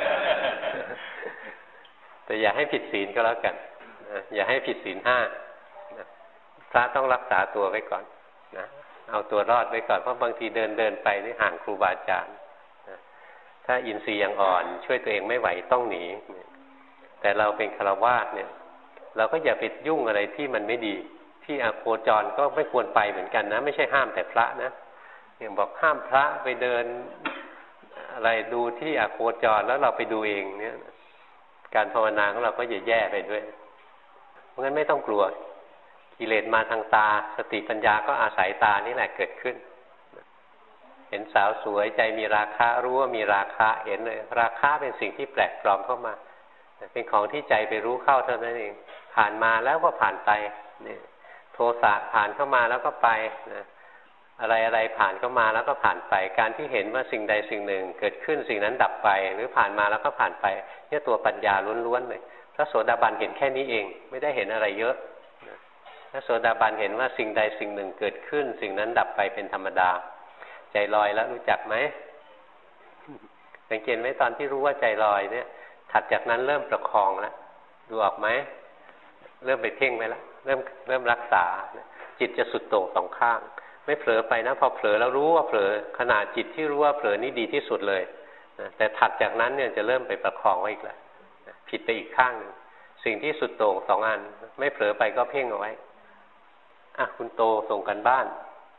Speaker 1: แต่อย่าให้ผิดศีลก็แล้วกันนะอย่าให้ผิดศีล5นะพระต้องรักษาตัวไว้ก่อนนะเอาตัวรอดไว้ก่อนเพราะบางทีเดินไปนี่ห่างครูบาอาจารย์นะถ้าอินทรีย์ยังอ่อนช่วยตัวเองไม่ไหวต้องหนีแต่เราเป็นฆราวาสเนี่ยเราก็อย่าไปยุ่งอะไรที่มันไม่ดีที่อโคจรก็ไม่ควรไปเหมือนกันนะไม่ใช่ห้ามแต่พระนะอย่างบอกห้ามพระไปเดินอะไรดูที่อโคจรแล้วเราไปดูเองเนี่ยการภาวนาของเราก็จะแย่ไปด้วยเพราะงั้นไม่ต้องกลัวกิเลสมาทางตาสติปัญญาก็อาศัยตานี่แหละเกิดขึ้นเห็นสาวสวยใจมีราคะรู้ว่ามีราคะเห็นเลยราคะเป็นสิ่งที่แปลกปลอมเข้ามาเป็นของที่ใจไปรู้เข้าเท่านั้นเองผ่านมาแล้วก็ผ่านไปนี่โทสะผ่านเข้ามาแล้วก็ไปนะอะไรผ่านเข้ามาแล้วก็ผ่านไปการที่เห็นว่าสิ่งใดสิ่งหนึ่งเกิดขึ้นสิ่งนั้นดับไปหรือผ่านมาแล้วก็ผ่านไปเนี่ยตัวปัญญาล้วนๆเลยพระโสดาบันเห็นแค่นี้เองไม่ได้เห็นอะไรเยอะพระโสดาบันเห็นว่าสิ่งใดสิ่งหนึ่งเกิดขึ้นสิ่งนั้นดับไปเป็นธรรมดาใจลอยแล้วรู้จักไหมสังเกตไหมตอนที่รู้ว่าใจลอยเนี่ยถัดจากนั้นเริ่มประคองแล้วดูออกไหมเริ่มไปเพ่งไปแล้วเริ่มรักษาจิตจะสุดโต่งสองข้างไม่เผลอไปนะพอเผลอแล้วรู้ว่าเผลอขณะจิตที่รู้ว่าเผลอนี่ดีที่สุดเลยแต่ถัดจากนั้นเนี่ยจะเริ่มไปประคองไว้อีกแล้วผิดไปอีกข้างนึงสิ่งที่สุดโต่ง2 อันไม่เผลอไปก็เพ่งเอาไว้คุณโตส่งกันบ้าน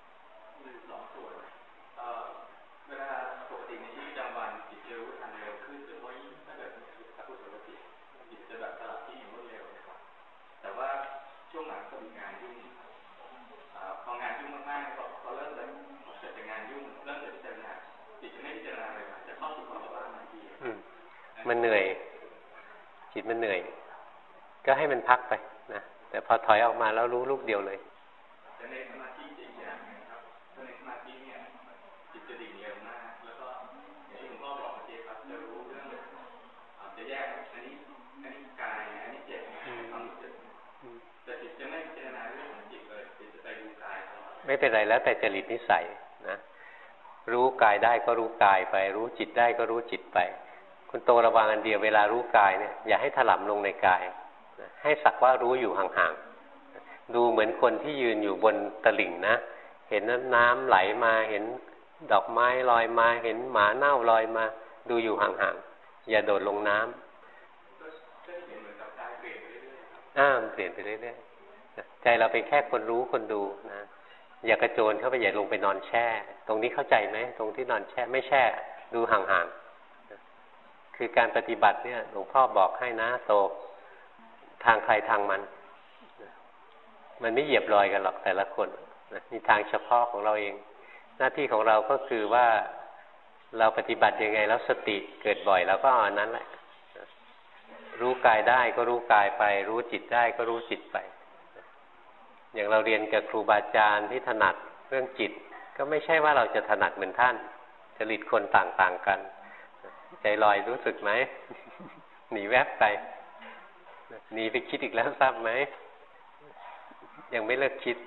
Speaker 2: เวลาปกติในชีวิตประจำวันจิตจะรู้ทันเร็วขึ้นโดยเฉพาะยิ่งถ้าเกิดอกุศลจิตจะแบบสลับที่อยู่รวดเร็วนะครับแต่ว่าช่วงหลังก็มีงานยุ่งพองานยุ่งมากๆพอเริ่มแบบเกิดจากงานยุ่งเริ่มจะพิจารณาจิตจะไม่พิจารณาเลยจะเข้าสู่ความว่างทันที
Speaker 1: มันเหนื่อยจิตมันเหนื่อยก็ให้มันพักไปนะแต่พอถอยออกมาแล้วรู้ลูกเดียวเลย
Speaker 2: แต่ในสมาธิจะอีกอย่างนะครับถ้าในสมาธิเนี่ยจิตจะดิ่งเร็วมากแล้วก็อย่างที่หลวงพ่อบอกเมื่อกี้ครับจะรู้เรื่องจะแยกอันนี้กายอันนี้เจ็บความรู้สึกแต่จิตจะไม่พิจารณาเรื่องของจิตเลยจิตจะไปดูกายไม่
Speaker 1: เป็นไรแล้วแต่จริตนิสัยนะรู้กายได้ก็รู้กายไปรู้จิตได้ก็รู้จิตไปคุณโตระวังอันเดียวเวลารู้กายเนี่ยอย่าให้ถลำลงในกายให้สักว่ารู้อยู่ห่างๆดูเหมือนคนที่ยืนอยู่บนตลิ่งนะเห็นน้ำไหลมาเห็นดอกไม้ลอยมาเห็นหมาเน่าลอยมาดูอยู่ห่างๆอย่าโดดลงน้ำเปลี่ยนไปเรื่อยๆใจเราเป็นแค่คนรู้คนดูนะอย่ากระโจนเข้าไปอย่าลงไปนอนแช่ตรงนี้เข้าใจไหมตรงที่นอนแช่ไม่แช่ดูห่างๆคือการปฏิบัติเนี่ยหลวงพ่อบอกให้นะโตทางใครทางมันไม่เหยียบรอยกันหรอกแต่ละคนมีทางเฉพาะของเราเองหน้าที่ของเราก็คือว่าเราปฏิบัติยังไงแล้วสติเกิดบ่อยแล้วก็อันนั้นแหละรู้กายได้ก็รู้กายไปรู้จิตได้ก็รู้จิตไปอย่างเราเรียนกับครูบาอาจารย์ที่ถนัดเรื่องจิตก็ไม่ใช่ว่าเราจะถนัดเหมือนท่านจริตคนต่างๆกันใจลอยรู้สึกไหม หนีแวบไปหนีไปคิดอีกแล้วทราบไหมยังไม่เลิกคิด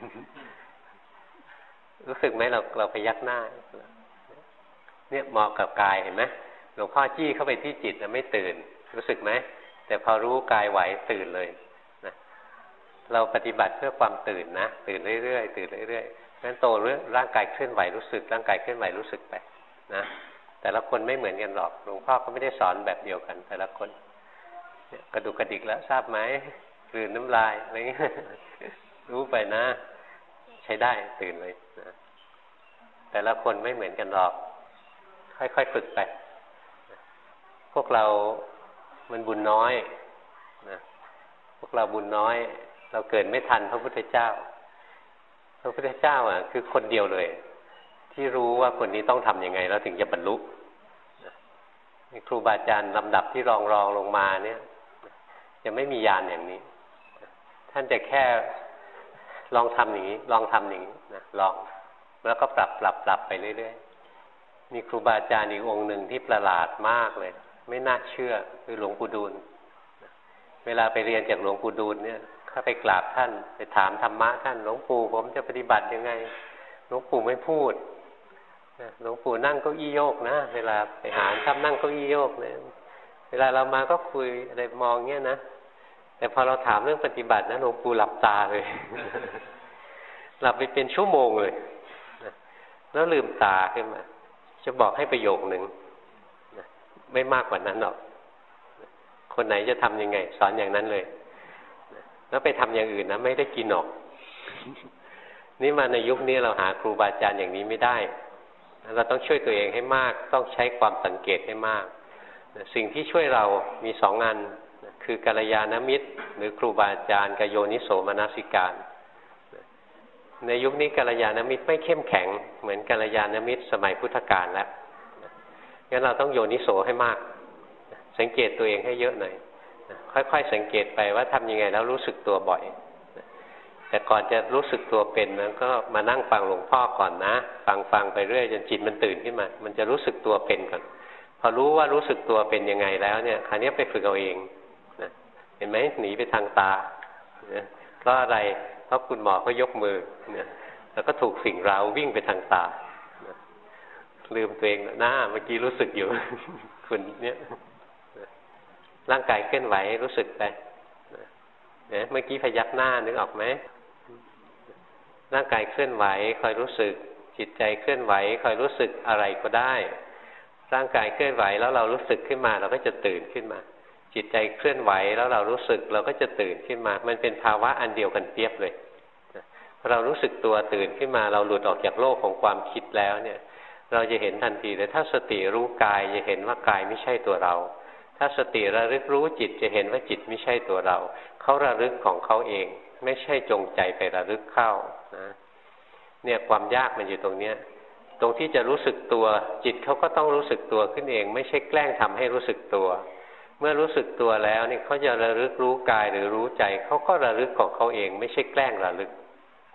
Speaker 1: รู้สึกไหมเราพยักหน้าเนี่ยเหมาะกับกายเห็นไหมหลวงพ่อจี้เข้าไปที่จิตนะไม่ตื่นรู้สึกไหมแต่พอรู้กายไหวตื่นเลยนะเราปฏิบัติเพื่อความตื่นนะตื่นเรื่อยๆตื่นเรื่อยๆงั้นโตเรื่องร่างกายเคลื่อนไหวรู้สึกร่างกายเคลื่อนไหวรู้สึกไปนะแต่ละคนไม่เหมือนกันหรอกหลวงพ่อก็ไม่ได้สอนแบบเดียวกันแต่ละคนกระดุกกระดิกแล้วทราบไหมกลืนน้ำลายอะไรเงี้ยรู้ไปนะใช้ได้ตื่นเลยนะแต่ละคนไม่เหมือนกันหรอกค่อยๆฝึกไปพวกเรามันบุญน้อยนะพวกเราบุญน้อยเราเกิดไม่ทันพระพุทธเจ้าพระพุทธเจ้าคือคนเดียวเลยที่รู้ว่าคนนี้ต้องทำยังไงแล้วถึงจะบรรลุครูบาอาจารย์ลำดับที่รองลงมาเนี่ยจะไม่มีญาณอย่างนี้ท่านจะแค่ลองทำอย่างนี้ลองทำอย่างนี้นะลองแล้วก็ปรับไปเรื่อยๆมีครูบาอาจารย์อีกองค์หนึ่งที่ประหลาดมากเลยไม่น่าเชื่อคือหลวงปู่ดูลเวลาไปเรียนจากหลวงปู่ดูลเนี่ยเข้าไปกราบท่านไปถามธรรมะท่านหลวงปู่ผมจะปฏิบัติยังไงหลวงปู่ไม่พูดหลวงปู่นั่งเก้าอี้โยกนะเวลาไปหาชอบนั่งเก้าอี้โยกเนี่ยเวลาเรามาก็คุยอะไรมองเงี้ยนะแต่พอเราถามเรื่องปฏิบัตินะหลวงปู่หลับตาเลย หลับไปเป็นชั่วโมงเลยแล้วลืมตาขึ้นมาจะบอกให้ประโยคหนึ่งไม่มากกว่านั้นหรอกคนไหนจะทำยังไงสอนอย่างนั้นเลยแล้วไปทำอย่างอื่นนะไม่ได้กินหรอก นี่มาในยุคนี้เราหาครูบาอาจารย์อย่างนี้ไม่ได้เราต้องช่วยตัวเองให้มากต้องใช้ความสังเกตให้มากสิ่งที่ช่วยเรามีสองอันคือกัลยาณมิตรหรือครูบาอาจารย์กับโยนิโสมนสิการในยุคนี้กัลยาณมิตรไม่เข้มแข็งเหมือนกัลยาณมิตรสมัยพุทธกาลแล้วงั้นเราต้องโยนิโสให้มากสังเกตตัวเองให้เยอะหน่อยค่อยๆสังเกตไปว่าทำยังไงแล้วรู้สึกตัวบ่อยแต่ก่อนจะรู้สึกตัวเป็นนั้นก็มานั่งฟังหลวงพ่อก่อนนะฟังไปเรื่อยจนจิตมันตื่นขึ้นมามันจะรู้สึกตัวเป็นก่อนพอรู้ว่ารู้สึกตัวเป็นยังไงแล้วเนี่ยคราวนี้ไปฝึกเอาเองนะเห็นไหมหนีไปทางตาเพราะอะไรเพราะคุณหมอเขายกมือเนี่ยแล้วก็ถูกสิ่งเร้าวิ่งไปทางตาลืมตัวเองนะเมื่อกี้รู้สึกอยู่ คุณเนี่ยร่างกายเคลื่อนไหวรู้สึกไปเนี่ยเมื่อกี้พยักหน้านึกออกไหมร่างกายเคลื่อนไหวคอยรู้สึกจิตใจเคลื่อนไหวคอยรู้สึกอะไรก็ได้ร่างกายเคลื่อนไหวแล้วเรารู้สึกขึ้นมาเราก็จะตื่นขึ้นมาจิตใจเคลื่อนไหวแล้วเรารู้สึกเราก็จะตื่นขึ้นมามันเป็นภาวะอันเดียวกันเปียบเลยเรารู้สึกตัวตื่นขึ้นมาเราหลุดออกจากโลกของความคิดแล้วเนี่ยเราจะเห็นทันทีเลยถ้าสติรู้กายจะเห็นว่ากายไม่ใช่ตัวเราถ้าสติระลึกรู้จิตจะเห็นว่าจิตไม่ใช่ตัวเราเขาระลึกของเขาเองไม่ใช่จงใจไประลึกเข้านะเนี่ยความยากมันอยู่ตรงเนี้ยตรงที่จะรู้สึกตัวจิตเขาก็ต้องรู้สึกตัวขึ้นเองไม่ใช่แกล้งทำให้รู้สึกตัวเมื่อรู้สึกตัวแล้วนี่เขาจะระลึกรู้กายหรือรู้ใจเขาก็ระลึกของเขาเองไม่ใช่แกล้งระลึก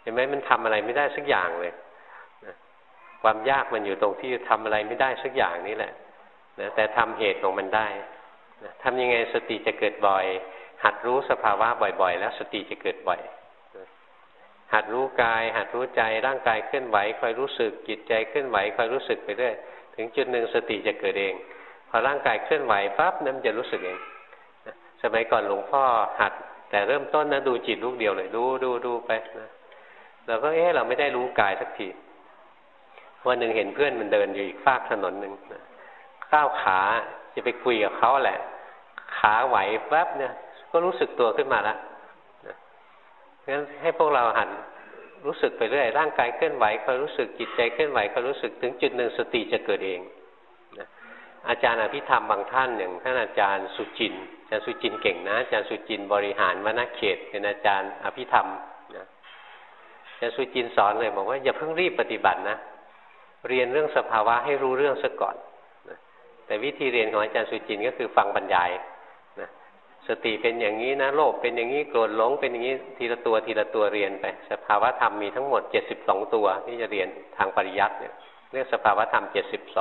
Speaker 1: เห็นไหมมันทำอะไรไม่ได้สักอย่างเลยนะความยากมันอยู่ตรงที่ทำอะไรไม่ได้สักอย่างนี้แหละนะแต่ทำเหตุของมันได้นะทำยังไงสติจะเกิดบ่อยหัดรู้สภาวะบ่อยๆแล้วสติจะเกิดบ่อยนะหัดรู้กายหัดรู้ใจร่างกายเคลื่อนไหวคอยรู้สึกจิตใจเคลื่อนไหวคอยรู้สึกไปเรื่อยถึงจุดหนึ่งสติจะเกิดเองพอร่างกายเคลื่อนไหวปั๊บนั้นจะรู้สึกเองนะสมัยก่อนหลวงพ่อหัดแต่เริ่มต้นนะดูจิตลูกเดียวเลยดูไปนะเราก็เราไม่ได้รู้กายสักทีวันหนึ่งเห็นเพื่อนมันเดินอยู่อีกฟากถนนหนึ่งนะก้าวขาจะไปคุยกับเขาแหละขาไหวแป๊บเนี่ยก็รู้สึกตัวขึ้นมาแล้วนะงั้นให้พวกเราหันรู้สึกไปเรื่อยร่างกายเคลื่อนไหวคอยรู้สึกจิตใจเคลื่อนไหวคอยรู้สึกถึงจุดหนึ่งสติจะเกิดเองนะอาจารย์อภิธรรมบางท่านอย่างท่านอาจารย์สุจินต์อาจารย์สุจินต์เก่งนะอาจารย์สุจินต์บริหารวณเขตเป็นอาจารย์อภิธรรมนะอาจารย์สุจินต์สอนเลยบอกว่าอย่าเพิ่งรีบปฏิบัตินะเรียนเรื่องสภาวะให้รู้เรื่องซะก่อนนะแต่วิธีเรียนของอาจารย์สุจินต์ก็คือฟังบรรยายนะสติเป็นอย่างนี้นะโลภเป็นอย่างนี้โกรธหลงเป็นอย่างนี้ทีละตัวเรียนไปสภาวะธรรมมีทั้งหมด72ตัวที่จะเรียนทางปริยัติเนี่ยเรียกสภาวะธรรม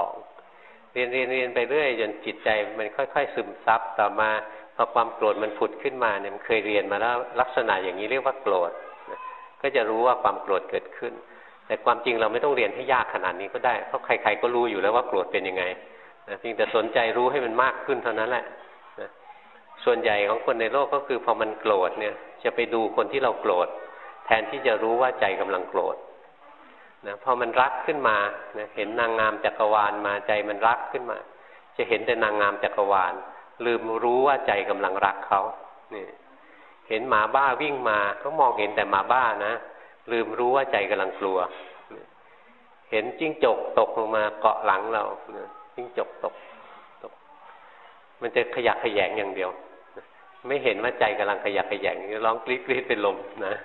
Speaker 1: 72เรียนไปเรื่อยจนจิตใจมันค่อยๆซึมซับต่อมาพอความโกรธมันผุดขึ้นมาเนี่ยมันเคยเรียนมาแล้วลักษณะอย่างนี้เรียกว่าโกรธนะก็จะรู้ว่าความโกรธเกิดขึ้นแต่ความจริงเราไม่ต้องเรียนให้ยากขนาดนี้ก็ได้เพราะใครๆก็รู้อยู่แล้วว่าโกรธเป็นยังไงนะเพียงแต่สนใจรู้ให้มันมากขึ้นเท่านั้นแหละนะส่วนใหญ่ของคนในโลกก็คือพอมันโกรธเนี่ยจะไปดูคนที่เราโกรธแทนที่จะรู้ว่าใจกำลังโกรธนะพอมันรักขึ้นมานะเห็นนางงามจักรวาลมาใจมันรักขึ้นมาจะเห็นแต่นางงามจักรวาลลืมรู้ว่าใจกำลังรักเขานี่เห็นหมาบ้าวิ่งมาก็มองเห็นแต่หมาบ้านะลืมรู้ว่าใจกำลังกลัวเห็นจิ้งจกตกลงมาเกาะหลังเราจิ้งจกตกมันจะขยักขยงอย่างเดียวไม่เห็นว่าใจกำลังขยักขยงร้องกรี๊ดเป็นลมนะ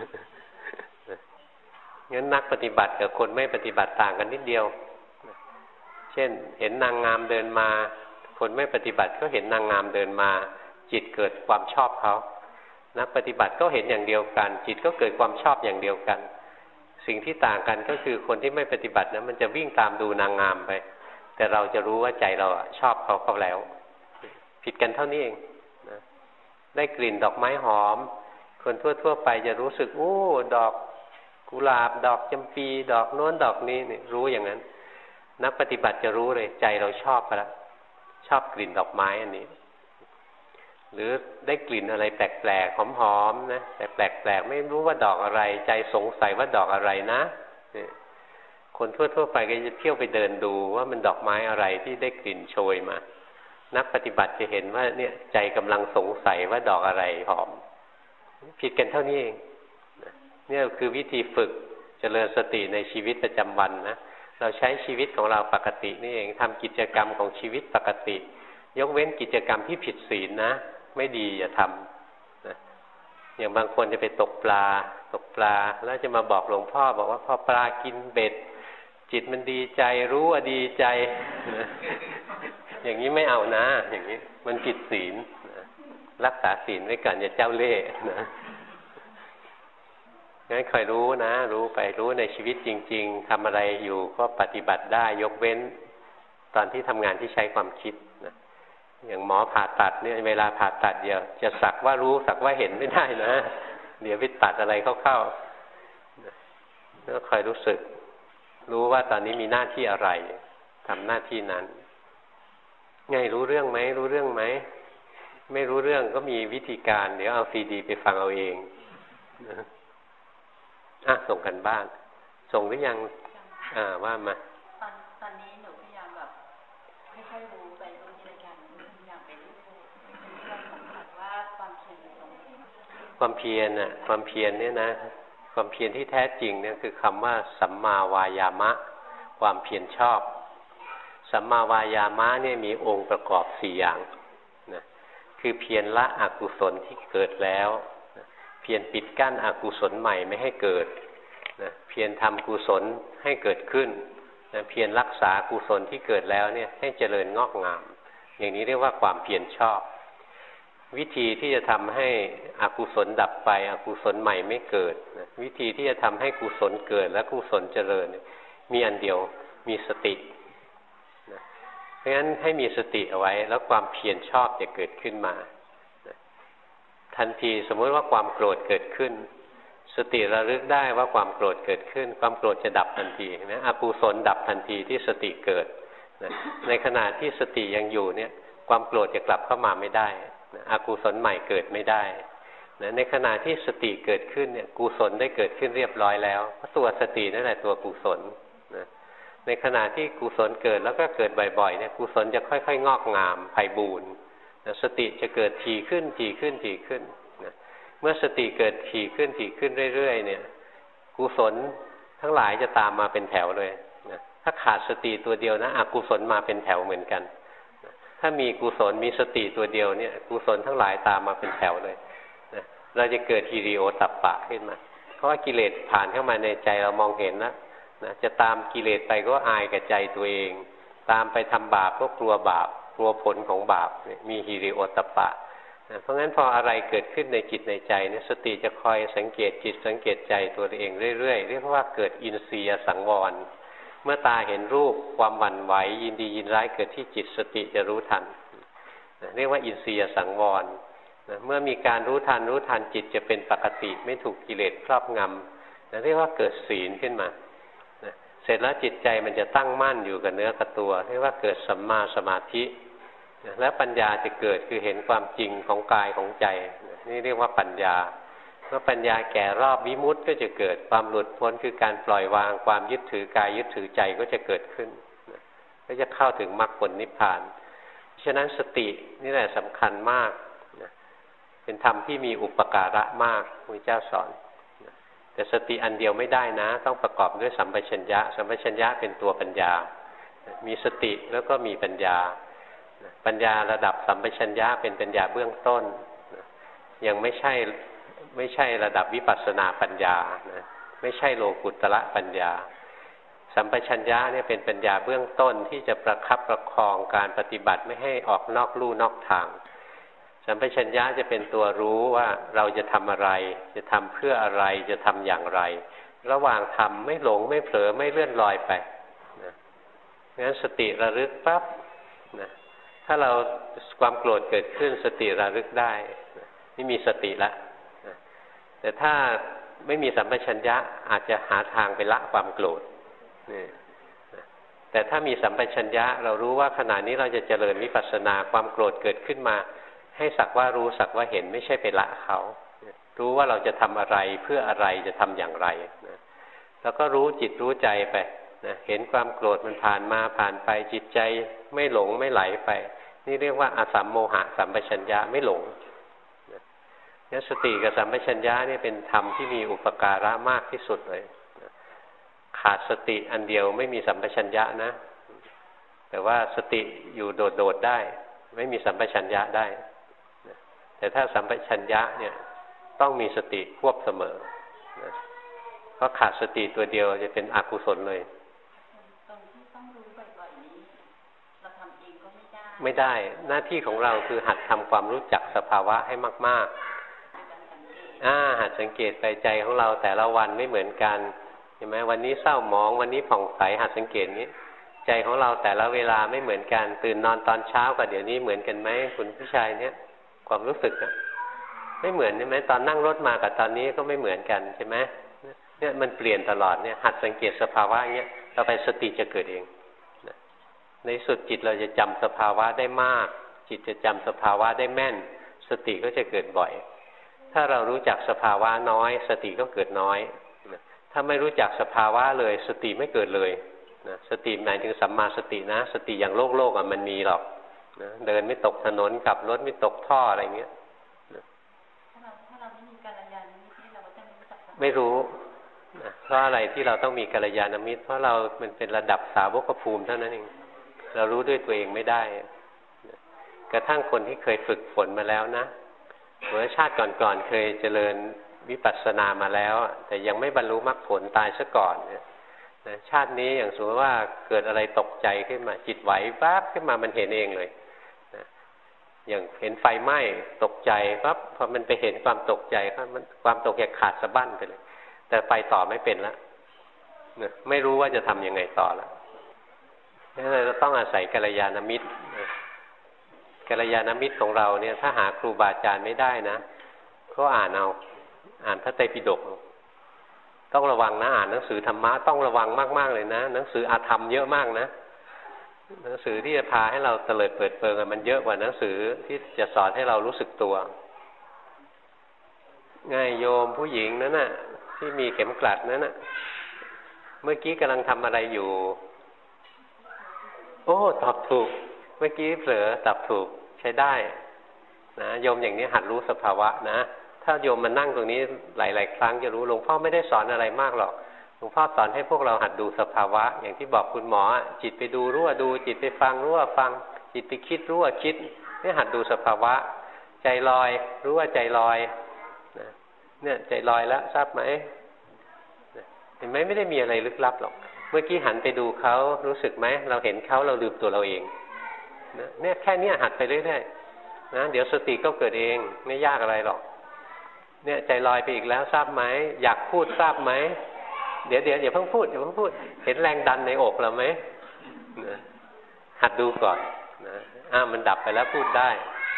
Speaker 1: งั้นนักปฏิบัติกับคนไม่ปฏิบัติต่างกันนิดเดียวเช่นเห็นนางงามเดินมาคนไม่ปฏิบัติก็เห็นนางงามเดินมาจิตเกิดความชอบเขานักปฏิบัติก็เห็นอย่างเดียวกันจิตก็เกิดความชอบอย่างเดียวกันสิ่งที่ต่างกันก็คือคนที่ไม่ปฏิบัตินะมันจะวิ่งตามดูนางงามไปแต่เราจะรู้ว่าใจเราชอบเขาแล้วผิดกันเท่านี้เองนะได้กลิ่นดอกไม้หอมคนทั่วไปจะรู้สึกโอ้ดอกกุหลาบดอกจำปีดอกโน้นดอกนี้นี่รู้อย่างนั้นนักปฏิบัติจะรู้เลยใจเราชอบไปแล้วชอบกลิ่นดอกไม้อันนี้หรือได้กลิ่นอะไรแปลกๆหอมๆนะแต่แปลกๆไม่รู้ว่าดอกอะไรใจสงสัยว่าดอกอะไรนะคนทั่วไปก็จะเที่ยวไปเดินดูว่ามันดอกไม้อะไรที่ได้กลิ่นโชยมานักปฏิบัติจะเห็นว่าเนี่ยใจกำลังสงสัยว่าดอกอะไรหอมผิดกันเท่านี้เองเนี่ยคือวิธีฝึกเจริญสติในชีวิตประจำวันนะเราใช้ชีวิตของเราปกตินี่เองทำกิจกรรมของชีวิตปกติยกเว้นกิจกรรมที่ผิดศีลนะไม่ดีอย่าทำนะอย่างบางคนจะไปตกปลาแล้วจะมาบอกหลวงพ่อบอกว่าพอปลากินเบ็ดจิตมันดีใจรู้ว่าดีใจนะอย่างนี้ไม่เอานะอย่างนี้มันผิดศีลนะรักษาศีลไว้ก่อนอย่าเจ้าเล่ห์นะงั้นคอยรู้นะรู้ไปรู้ในชีวิตจริงๆทำอะไรอยู่ก็ปฏิบัติได้ยกเว้นตอนที่ทำงานที่ใช้ความคิดนะอย่างหมอผ่าตัดเนี่ยเวลาผ่าตัดเดี๋ยวจะสักว่ารู้สักว่าเห็นไม่ได้นะเดี๋ยวไปตัดอะไรเข้าๆแล้วคอยรู้สึกรู้ว่าตอนนี้มีหน้าที่อะไรทำหน้าที่นั้นไงรู้เรื่องไหมไม่รู้เรื่องก็มีวิธีการเดี๋ยวเอาซีดีไปฟังเอาเองส่งกันบ้านส่งหรือยังว่ามา
Speaker 3: ตอนนี้หนูพยายามแบบค่อยๆรู้ไปรู้ทีละอย่างพยายามไปเรื่อยๆเราสัมผัสว่าความเพียรตรงนี้
Speaker 1: ความเพียรเนี่ยนะความเพียรที่แท้จริงเนี่ยคือคำว่าสัมมาวายามะความเพียรชอบสัมมาวายามะเนี่ยมีองค์ประกอบ4อย่างนะคือเพียรละอกุศลที่เกิดแล้วเพียรปิดกั้นอกุศลใหม่ไม่ให้เกิดนะเพียรทำกุศลให้เกิดขึ้นนะเพียรรักษากุศลที่เกิดแล้วเนี่ยให้เจริญงอกงามอย่างนี้เรียกว่าความเพียรชอบวิธีที่จะทำให้อกุศลดับไปอกุศลใหม่ไม่เกิดนะวิธีที่จะทำให้กุศลเกิดและกุศลเจริญมีอันเดียวมีสตินะเพราะฉะนั้นให้มีสติเอาไว้แล้วความเพียรชอบจะเกิดขึ้นมานะทันทีสมมติว่าความโกรธเกิดขึ้นสติระลึกได้ว่าความโกรธเกิดขึ้นความโกรธจะดับทันทีนะอกุศลดับทันทีที่สติเกิดนะในขณะที่สติยังอยู่เนี่ยความโกรธจะกลับเข้ามาไม่ได้นะอกุศลใหม่เกิดไม่ได้นะในขณะที่สติเกิดขึ้นเนี่ยกุศลได้เกิดขึ้นเรียบร้อยแล้วเพราะตัวสตินั่นแหละตัวกุศลนะในขณะที่กุศลเกิดแล้วก็เกิดบ่อยๆเนี่ยกุศลจะค่อยๆงอกงามไพบูรย์นะสติจะเกิดถี่ขึ้นถี่ขึ้นถี่ขึ้นนะเมื่อสติเกิดถี่ขึ้นถี่ขึ้นเรื่อยๆเนี่ยกุศลทั้งหลายจะตามมาเป็นแถวเลยนะถ้าขาดสติตัวเดียวนะอกุศลมาเป็นแถวเหมือนกันนะถ้ามีกุศลมีสติตัวเดียวเนี่ยกุศลทั้งหลายตามมาเป็นแถวเลยนะเราจะเกิดฮิริโอตัปปะขึ้นมาเพราะว่ากิเลสผ่านเข้ามาในใจเรามองเห็นแล้วนะจะตามกิเลสไปก็อายกับใจตัวเองตามไปทำบาปก็กลัวบาปกลัวผลของบาปมีฮิริโอตัปปะเพราะงั้นพออะไรเกิดขึ้นในจิตในใจเนี่ยสติจะคอยสังเกตจิตสังเกตใจตัวเองเรื่อยๆเรียกว่าเกิดอินทรียสังวรเมื่อตาเห็นรูปความหวั่นไหวยินดียินร้ายเกิดที่จิตสติจะรู้ทันเรียกว่าอินทรียสังวรเมื่อมีการรู้ทันจิตจะเป็นปกติไม่ถูกกิเลสครอบงำเรียกว่าเกิดศีลขึ้นมาเสร็จแล้วจิตใจมันจะตั้งมั่นอยู่กับเนื้อกับตัวเรียกว่าเกิดสัมมาสมาธิและปัญญาจะเกิดคือเห็นความจริงของกายของใจนี่เรียกว่าปัญญาเมื่อปัญญาแก่รอบวิมุตติก็จะเกิดความหลุดพ้นคือการปล่อยวางความยึดถือกายยึดถือใจก็จะเกิดขึ้นก็จะเข้าถึงมรรคผลนิพพานฉะนั้นสตินี่แหละสำคัญมากเป็นธรรมที่มีอุปการะมากพระเจ้าสอนแต่สติอันเดียวไม่ได้นะต้องประกอบด้วยสัมปชัญญะสัมปชัญญะเป็นตัวปัญญามีสติแล้วก็มีปัญญาปัญญาระดับสัมปชัญญะเป็นปัญญาเบื้องต้นยังไม่ใช่ระดับวิปัสสนาปัญญานะไม่ใช่โลกุตระปัญญาสัมปชัญญะเนี่ยเป็นปัญญาเบื้องต้นที่จะประคับประคองการปฏิบัติไม่ให้ออกนอกลู่นอกทางสัมปชัญญะจะเป็นตัวรู้ว่าเราจะทำอะไรจะทำเพื่ออะไรจะทำอย่างไรระหว่างทำไม่หลงไม่เผลอไม่เลื่อนลอยไปนะงั้นสติระลึกปั๊บนะถ้าเราความโกรธเกิดขึ้นสติระลึกได้นี่มีสติละแต่ถ้าไม่มีสัมปชัญญะอาจจะหาทางไปละความโกรธนี่แต่ถ้ามีสัมปชัญญะเรารู้ว่าขณะนี้เราจะเจริญวิปัสสนาความโกรธเกิดขึ้นมาให้สักว่ารู้สักว่าเห็นไม่ใช่ไปละเขารู้ว่าเราจะทำอะไรเพื่ออะไรจะทำอย่างไรนะแล้วก็รู้จิตรู้ใจไปนะเห็นความโกรธมันผ่านมาผ่านไปจิตใจไม่หลงไม่ไหลไปนี่เรียกว่าอสัมโมหะสัมปชัญญะไม่หลงนะสติกับสัมปชัญญะนี่เป็นธรรมที่มีอุปการะมากที่สุดเลยนะขาดสติอันเดียวไม่มีสัมปชัญญะนะแต่ว่าสติอยู่โดดๆได้ไม่มีสัมปชัญญะได้แต่ถ้าสัมปชัญญะเนี่ยต้องมีสติควบเสมอนะเพราะขาดสติตัวเดียวจะเป็นอกุศลเลย
Speaker 3: ตรงที่ต้องรู้บ่อยๆนี้เราทำเองก็
Speaker 1: ไม่ได้หน้าที่ของเราคือหัดทำความรู้จักสภาวะให้มากๆหัดสังเกตไปใจของเราแต่ละวันไม่เหมือนกันเห็นไหมวันนี้เศร้าหมองวันนี้ผ่องใสหัดสังเกตนี้ใจของเราแต่ละเวลาไม่เหมือนกันตื่นนอนตอนเช้ากับเดี๋ยวนี้เหมือนกันไหมคุณผู้ชายเนี่ยความรู้สึกไม่เหมือนใช่ไหมตอนนั่งรถมากับตอนนี้ก็ไม่เหมือนกันใช่ไหมเนี่ยมันเปลี่ยนตลอดเนี่ยหัดสังเกตสภาวะเงี้ยต่อไปสติจะเกิดเองในสุดจิตเราจะจำสภาวะได้มากจิตจะจำสภาวะได้แม่นสติก็จะเกิดบ่อยถ้าเรารู้จักสภาวะน้อยสติก็เกิดน้อยถ้าไม่รู้จักสภาวะเลยสติไม่เกิดเลยนะสติหมายถึงสัมมาสตินะสติอย่างโลกมันมีหรอกนะเดินไม่ตกถนนขับรถไม่ตกท่ออะไรเงี้ย
Speaker 3: ถ้าเราไม่มีกัลยาณมิตรเราก็จะไม่รู้จัก
Speaker 1: ไม่รู้นะเพราะอะไรที่เราต้องมีกัลยาณมิตรเพราะเรามันเป็นระดับสาวกภูมิเท่านั้นเองเรารู้ด้วยตัวเองไม่ได้กระทั่งคนที่เคยฝึกฝนมาแล้วนะเมื่อชาติก่อนๆเคยเจริญวิปัสสนามาแล้วแต่ยังไม่บรรลุมรรคผลตายซะก่อนเนี่ยชาตินี้อย่างสมมติว่าเกิดอะไรตกใจขึ้นมาจิตไหวปั๊บขึ้นมามันเห็นเองเลยนะอย่างเห็นไฟไหม้ตกใจปั๊บพอมันไปเห็นความตกใจมันความตกใจขาดสะบั้นไปเลยแแต่ไปต่อไม่เป็นแล้วไม่รู้ว่าจะทำยังไงต่อแล้วนั่นเลยเราต้องอาศัยกัลยาณมิตรกัลยาณมิตรของเราเนี่ยถ้าหาครูบาอาจารย์ไม่ได้นะก็อ่านพระไตรปิฎกต้องระวังนะอ่านหนังสือธรรมะต้องระวังมากๆเลยนะหนังสืออาธรรมเยอะมากนะหนังสือที่จะพาให้เราเตลิดเปิดเปิงมันเยอะกว่าหนังสือที่จะสอนให้เรารู้สึกตัวง่ายโยมผู้หญิงนั่นน่ะที่มีเข็มกลัดนั่นน่ะเมื่อกี้กำลังทำอะไรอยู่โอ้ตอบถูกเมื่อกี้เผลอตอบถูกใช้ได้นะโยมอย่างนี้หัดรู้สภาวะนะถ้าโยมมานั่งตรงนี้หลายๆครั้งจะรู้หลวงพ่อไม่ได้สอนอะไรมากหรอกหลวงพ่อสอนให้พวกเราหัดดูสภาวะอย่างที่บอกคุณหมอจิตไปดูรู้ว่าดูจิตไปฟังรู้ว่าฟังจิตไปคิดรู้ว่าคิดนี่หัดดูสภาวะใจลอยรู้ว่าใจลอยเนี่ยใจลอยแล้วทราบไหมเห็นไหมไม่ได้มีอะไรลึกลับหรอกเมื่อกี้หันไปดูเขารู้สึกไหมเราเห็นเขาเราลืมตัวเราเองเนี่ยแค่นี้หัดไปเรื่อยๆนะเดี๋ยวสติก็เกิดเองไม่ยากอะไรหรอกเนี่ยใจลอยไปอีกแล้วทราบไหมอยากพูดทราบไหมเดี๋ยวอย่าเพิ่งพูดเห็นแรงดันในอกเราไหมหัดดูก่อนนะมันดับไปแล้วพูดได้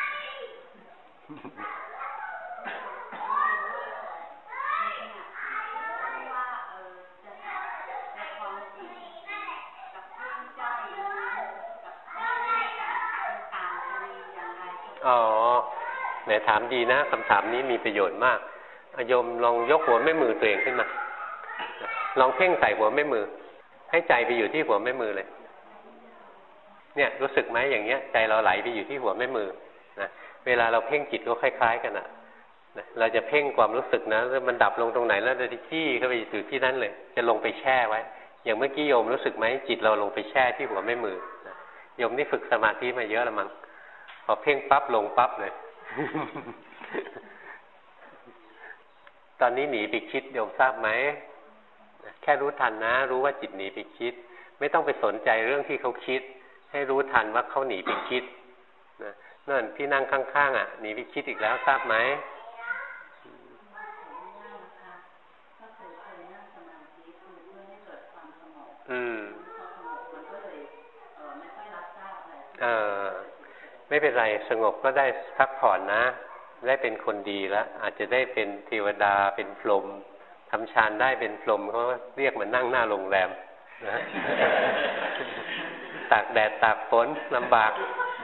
Speaker 1: อ๋อไหนถามดีนะคำถามนี้มีประโยชน์มากโยมลองยกหัวแม่มือตัวเองขึ้นมาลองเพ่งใส่หัวแม่มือให้ใจไปอยู่ที่หัวแม่มือเลยเนี่ยรู้สึกไหมอย่างเงี้ยใจเราไหลไปอยู่ที่หัวแม่มือนะเวลาเราเพ่งจิตก็คล้ายๆกันนะเราจะเพ่งความรู้สึกนะแล้วมันดับลงตรงไหนแล้วจะจี้เข้าไปอยู่ที่นั่นเลยจะลงไปแช่ไว้อย่างเมื่อกี้โยมรู้สึกไหมจิตเราลงไปแช่ที่หัวแม่มือนะโยมนี่ฝึกสมาธิมาเยอะละมั้งพอเพ่งปั๊บลงปั๊บเลย ตอนนี้หนีไปคิดโยมทราบไหมแค่รู้ทันนะรู้ว่าจิตหนีไปคิดไม่ต้องไปสนใจเรื่องที่เขาคิดให้รู้ทันว่าเขาหนีไปคิดนะนั่นที่นั่งข้างๆหนีไปคิดอีกแล้วทราบไหมไม่เป็นไรสงบก็ได้พักผ่อนนะได้เป็นคนดีแล้วอาจจะได้เป็นเทวดาเป็นพรหมทำฌานได้เป็นพรหมเขาเรียกมันนั่งหน้าโรงแรมนะตากแดดตากฝนลำบาก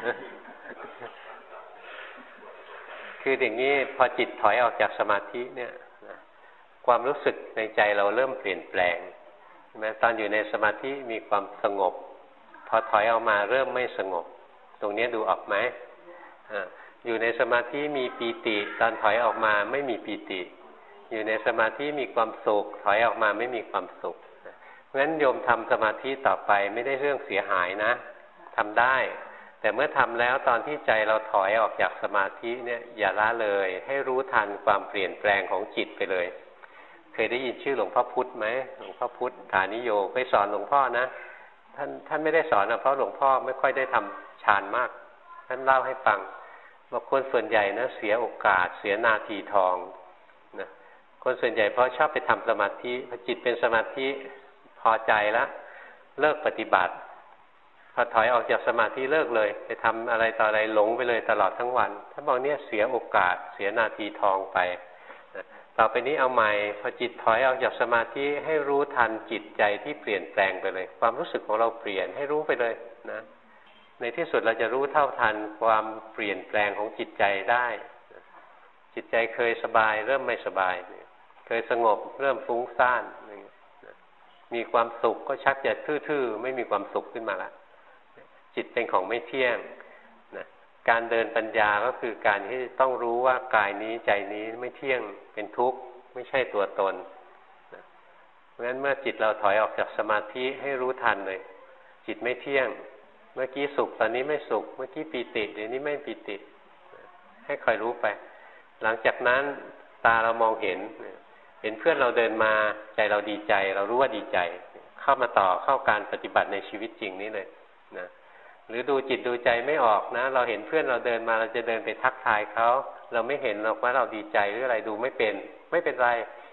Speaker 1: คืออย่างนี้พอจิตถอยออกจากสมาธิเนี่ยความรู้สึกในใจเราเริ่มเปลี่ยนแปลงใช่ไหมตอนอยู่ในสมาธิมีความสงบพอถอยออกมาเริ่มไม่สงบตรงนี้ดูออกไหมอยู่ในสมาธิมีปีติตอนถอยออกมาไม่มีปีติอยู่ในสมาธิมีความสุขถอยออกมาไม่มีความสุขเพราะฉะนั้นโยมทำสมาธิต่อไปไม่ได้เรื่องเสียหายนะทำได้แต่เมื่อทำแล้วตอนที่ใจเราถอยออกจากสมาธิเนี่ยอย่าละเลยให้รู้ทันความเปลี่ยนแปลงของจิตไปเลยเคยได้ยินชื่อหลวงพ่อพุธไหมหลวงพ่อพุธฐานิโยไปสอนหลวงพ่อนะท่านไม่ได้สอนนะเพราะหลวงพ่อไม่ค่อยได้ทำฌานมากท่านเล่าให้ฟังบอกคนส่วนใหญ่นะเสียโอกาสเสียนาทีทองนะคนส่วนใหญ่เพราะชอบไปทำสมาธิพอจิตเป็นสมาธิพอใจแล้วเลิกปฏิบัติพอถอยออกจากสมาธิเลิกเลยไปทำอะไรต่ออะไรหลงไปเลยตลอดทั้งวันถ้าบอกเนี่ยเสียโอกาสเสียนาทีทองไปต่อไปนี้เอาใหม่พอจิตถอยออกจากสมาธิให้รู้ทันจิตใจที่เปลี่ยนแปลงไปเลยความรู้สึกของเราเปลี่ยนให้รู้ไปเลยนะในที่สุดเราจะรู้เท่าทันความเปลี่ยนแปลงของจิตใจได้จิตใจเคยสบายเริ่มไม่สบายเคยสงบเริ่มฟุ้งซ่านมีความสุขก็ชักจะทื่อๆไม่มีความสุขขึ้นมาละจิตเป็นของไม่เที่ยงนะการเดินปัญญาก็คือการที่ต้องรู้ว่ากายนี้ใจนี้ไม่เที่ยงเป็นทุกข์ไม่ใช่ตัวตนนะเพราะฉะนั้นเมื่อจิตเราถอยออกจากสมาธิให้รู้ทันเลยจิตไม่เที่ยงเมื่อกี้สุขตอนนี้ไม่สุขเมื่อกี้ปีติเดี๋ยวนี้ไม่ปีติให้คอยรู้ไปหลังจากนั้นตาเรามองเห็นเพื่อนเราเดินมาใจเราดีใจเรารู้ว่าดีใจเข้ามาต่อเข้าการปฏิบัติในชีวิตจริงนี้เลยนะหรือดูจิตดูใจไม่ออกนะเราเห็นเพื่อนเราเดินมาเราจะเดินไปทักทายเขาเราไม่เห็นหรอกว่าเราดีใจหรืออะไรดูไม่เป็นไร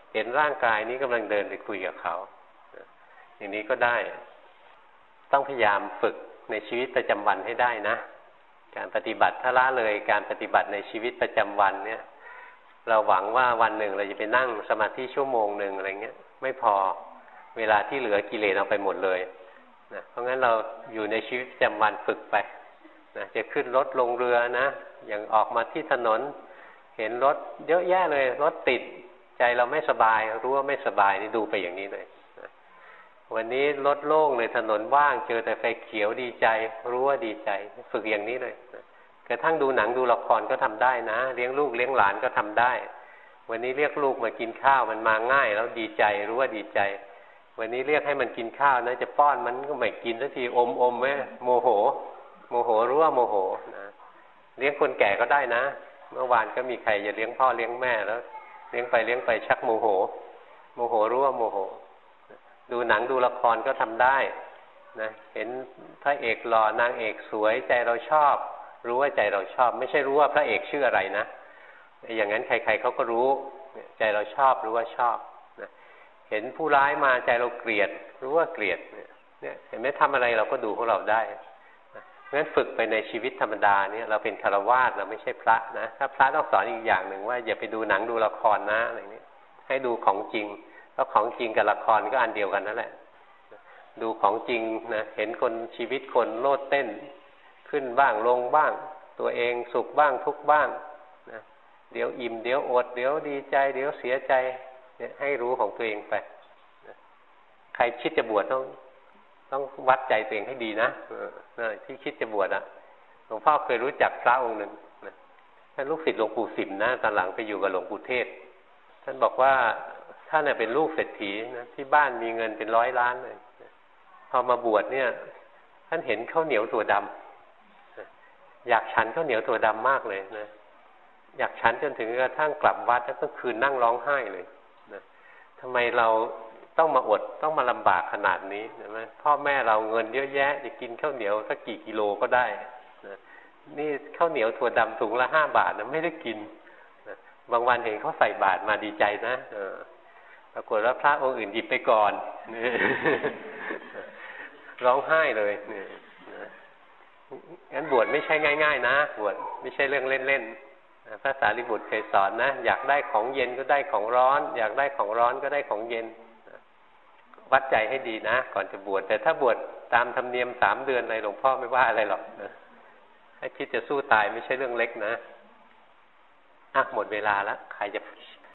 Speaker 1: เห็นร่างกายนี้กำลังเดินไปคุยกับเขาอย่างนี้ก็ได้ต้องพยายามฝึกในชีวิตประจำวันให้ได้นะการปฏิบัติถ้าละเลยการปฏิบัติในชีวิตประจำวันเนี่ยเราหวังว่าวันหนึ่งเราจะไปนั่งสมาธิชั่วโมงหนึ่งอะไรเงี้ยไม่พอเวลาที่เหลือกิเลสเอาไปหมดเลยนะเพราะงั้นเราอยู่ในชีวิตประจำวันฝึกไปนะจะขึ้นรถลงเรือนะอย่างออกมาที่ถนนเห็นรถเยอะแยะเลยรถติดใจเราไม่สบายรู้ว่าไม่สบายนี่ดูไปอย่างนี้เลยนะวันนี้รถโล่งเลยถนนว่างเจอแต่ไฟเขียวดีใจรู้ว่าดีใจฝึกอย่างนี้เลยนะกระทั่งดูหนังดูละครก็ทำได้นะเลี้ยงลูกเลี้ยงหลานก็ทำได้วันนี้เรียกลูกมากินข้าวมันมาง่ายแล้วดีใจรู้ว่าดีใจวันนี้เรียกให้มันกินข้าวนะจะป้อนมันก็ไม่กินสักทีอมไว้โมโหรู้ว่าโมโหนะเลี้ยงคนแก่ก็ได้นะเมื่อวานก็มีใครจะเลี้ยงพ่อเลี้ยงแม่แล้วเลี้ยงไปชักโมโหรู้ว่าโมโหดูหนังดูละครก็ทำได้นะเห็นพระเอกหล่อนางเอกสวยใจเราชอบรู้ว่าใจเราชอบไม่ใช่รู้ว่าพระเอกชื่ออะไรนะอย่างนั้นใครๆเขาก็รู้ใจเราชอบรู้ว่าชอบนะเห็นผู้ร้ายมาใจเราเกลียดรู้ว่าเกลียดเนี่ยเห็นไหมทำอะไรเราก็ดูของเราได้เพราะฉะนั้นฝึกไปในชีวิตธรรมดาเนี่ยเราเป็นฆราวาสเราไม่ใช่พระนะถ้าพระต้องสอนอีกอย่างหนึ่งว่าอย่าไปดูหนังดูละครนะอะไรนี้ให้ดูของจริงเพราะของจริงกับละครก็อันเดียวกันนั่นแหละดูของจริงนะเห็นคนชีวิตคนโลดเต้นขึ้นบ้างลงบ้างตัวเองสุขบ้างทุกข์บ้างนะเดี๋ยวอิ่มเดี๋ยวอดเดี๋ยวดีใจเดี๋ยวเสียใจเนี่ยให้รู้ของตัวเองไปนะใครคิดจะบวชต้องวัดใจตัวเองให้ดีนะที่คิดจะบวชอ่ะหลวงพ่อเคยรู้จักพระองค์หนึ่งนะท่านลูกศิษย์หลวงปู่สิมนะตอนหลังไปอยู่กับหลวงปู่เทศท่านบอกว่าท่านเป็นลูกเศรษฐีนะที่บ้านมีเงินเป็น100 ล้านเลยนะพอมาบวชเนี่ยท่านเห็นข้าวเหนียวถั่วดำอยากฉันข้าวเหนียวถั่วดำมากเลยนะอยากฉันจนถึงกระทั่งกลับวัดแล้วก็คืนนั่งร้องไห้เลยนะทำไมเราต้องมาอดต้องมาลำบากขนาดนี้นะพ่อแม่เราเงินเยอะแยะจะกินข้าวเหนียวสักกี่กิโลก็ได้นะนี่ข้าวเหนียวถั่วดำถุงละ5 บาทนะไม่ได้กินนะบางวันเห็นเขาใส่บาตรมาดีใจนะปรากฏว่าพระองค์อื่นหยิบไปก่อนร้องไห้เลยงั้นบวชไม่ใช่ง่ายๆนะบวชไม่ใช่เรื่องเล่นๆพระสารีบุตรเคยสอนนะอยากได้ของเย็นก็ได้ของร้อนอยากได้ของร้อนก็ได้ของเย็นวัดใจให้ดีนะก่อนจะบวชแต่ถ้าบวชตามธรรมเนียม3 เดือนอะไรหลวงพ่อไม่ว่าอะไรหรอกนะถ้าคิดจะสู้ตายไม่ใช่เรื่องเล็กนะหมดเวลาแล้วใครจะ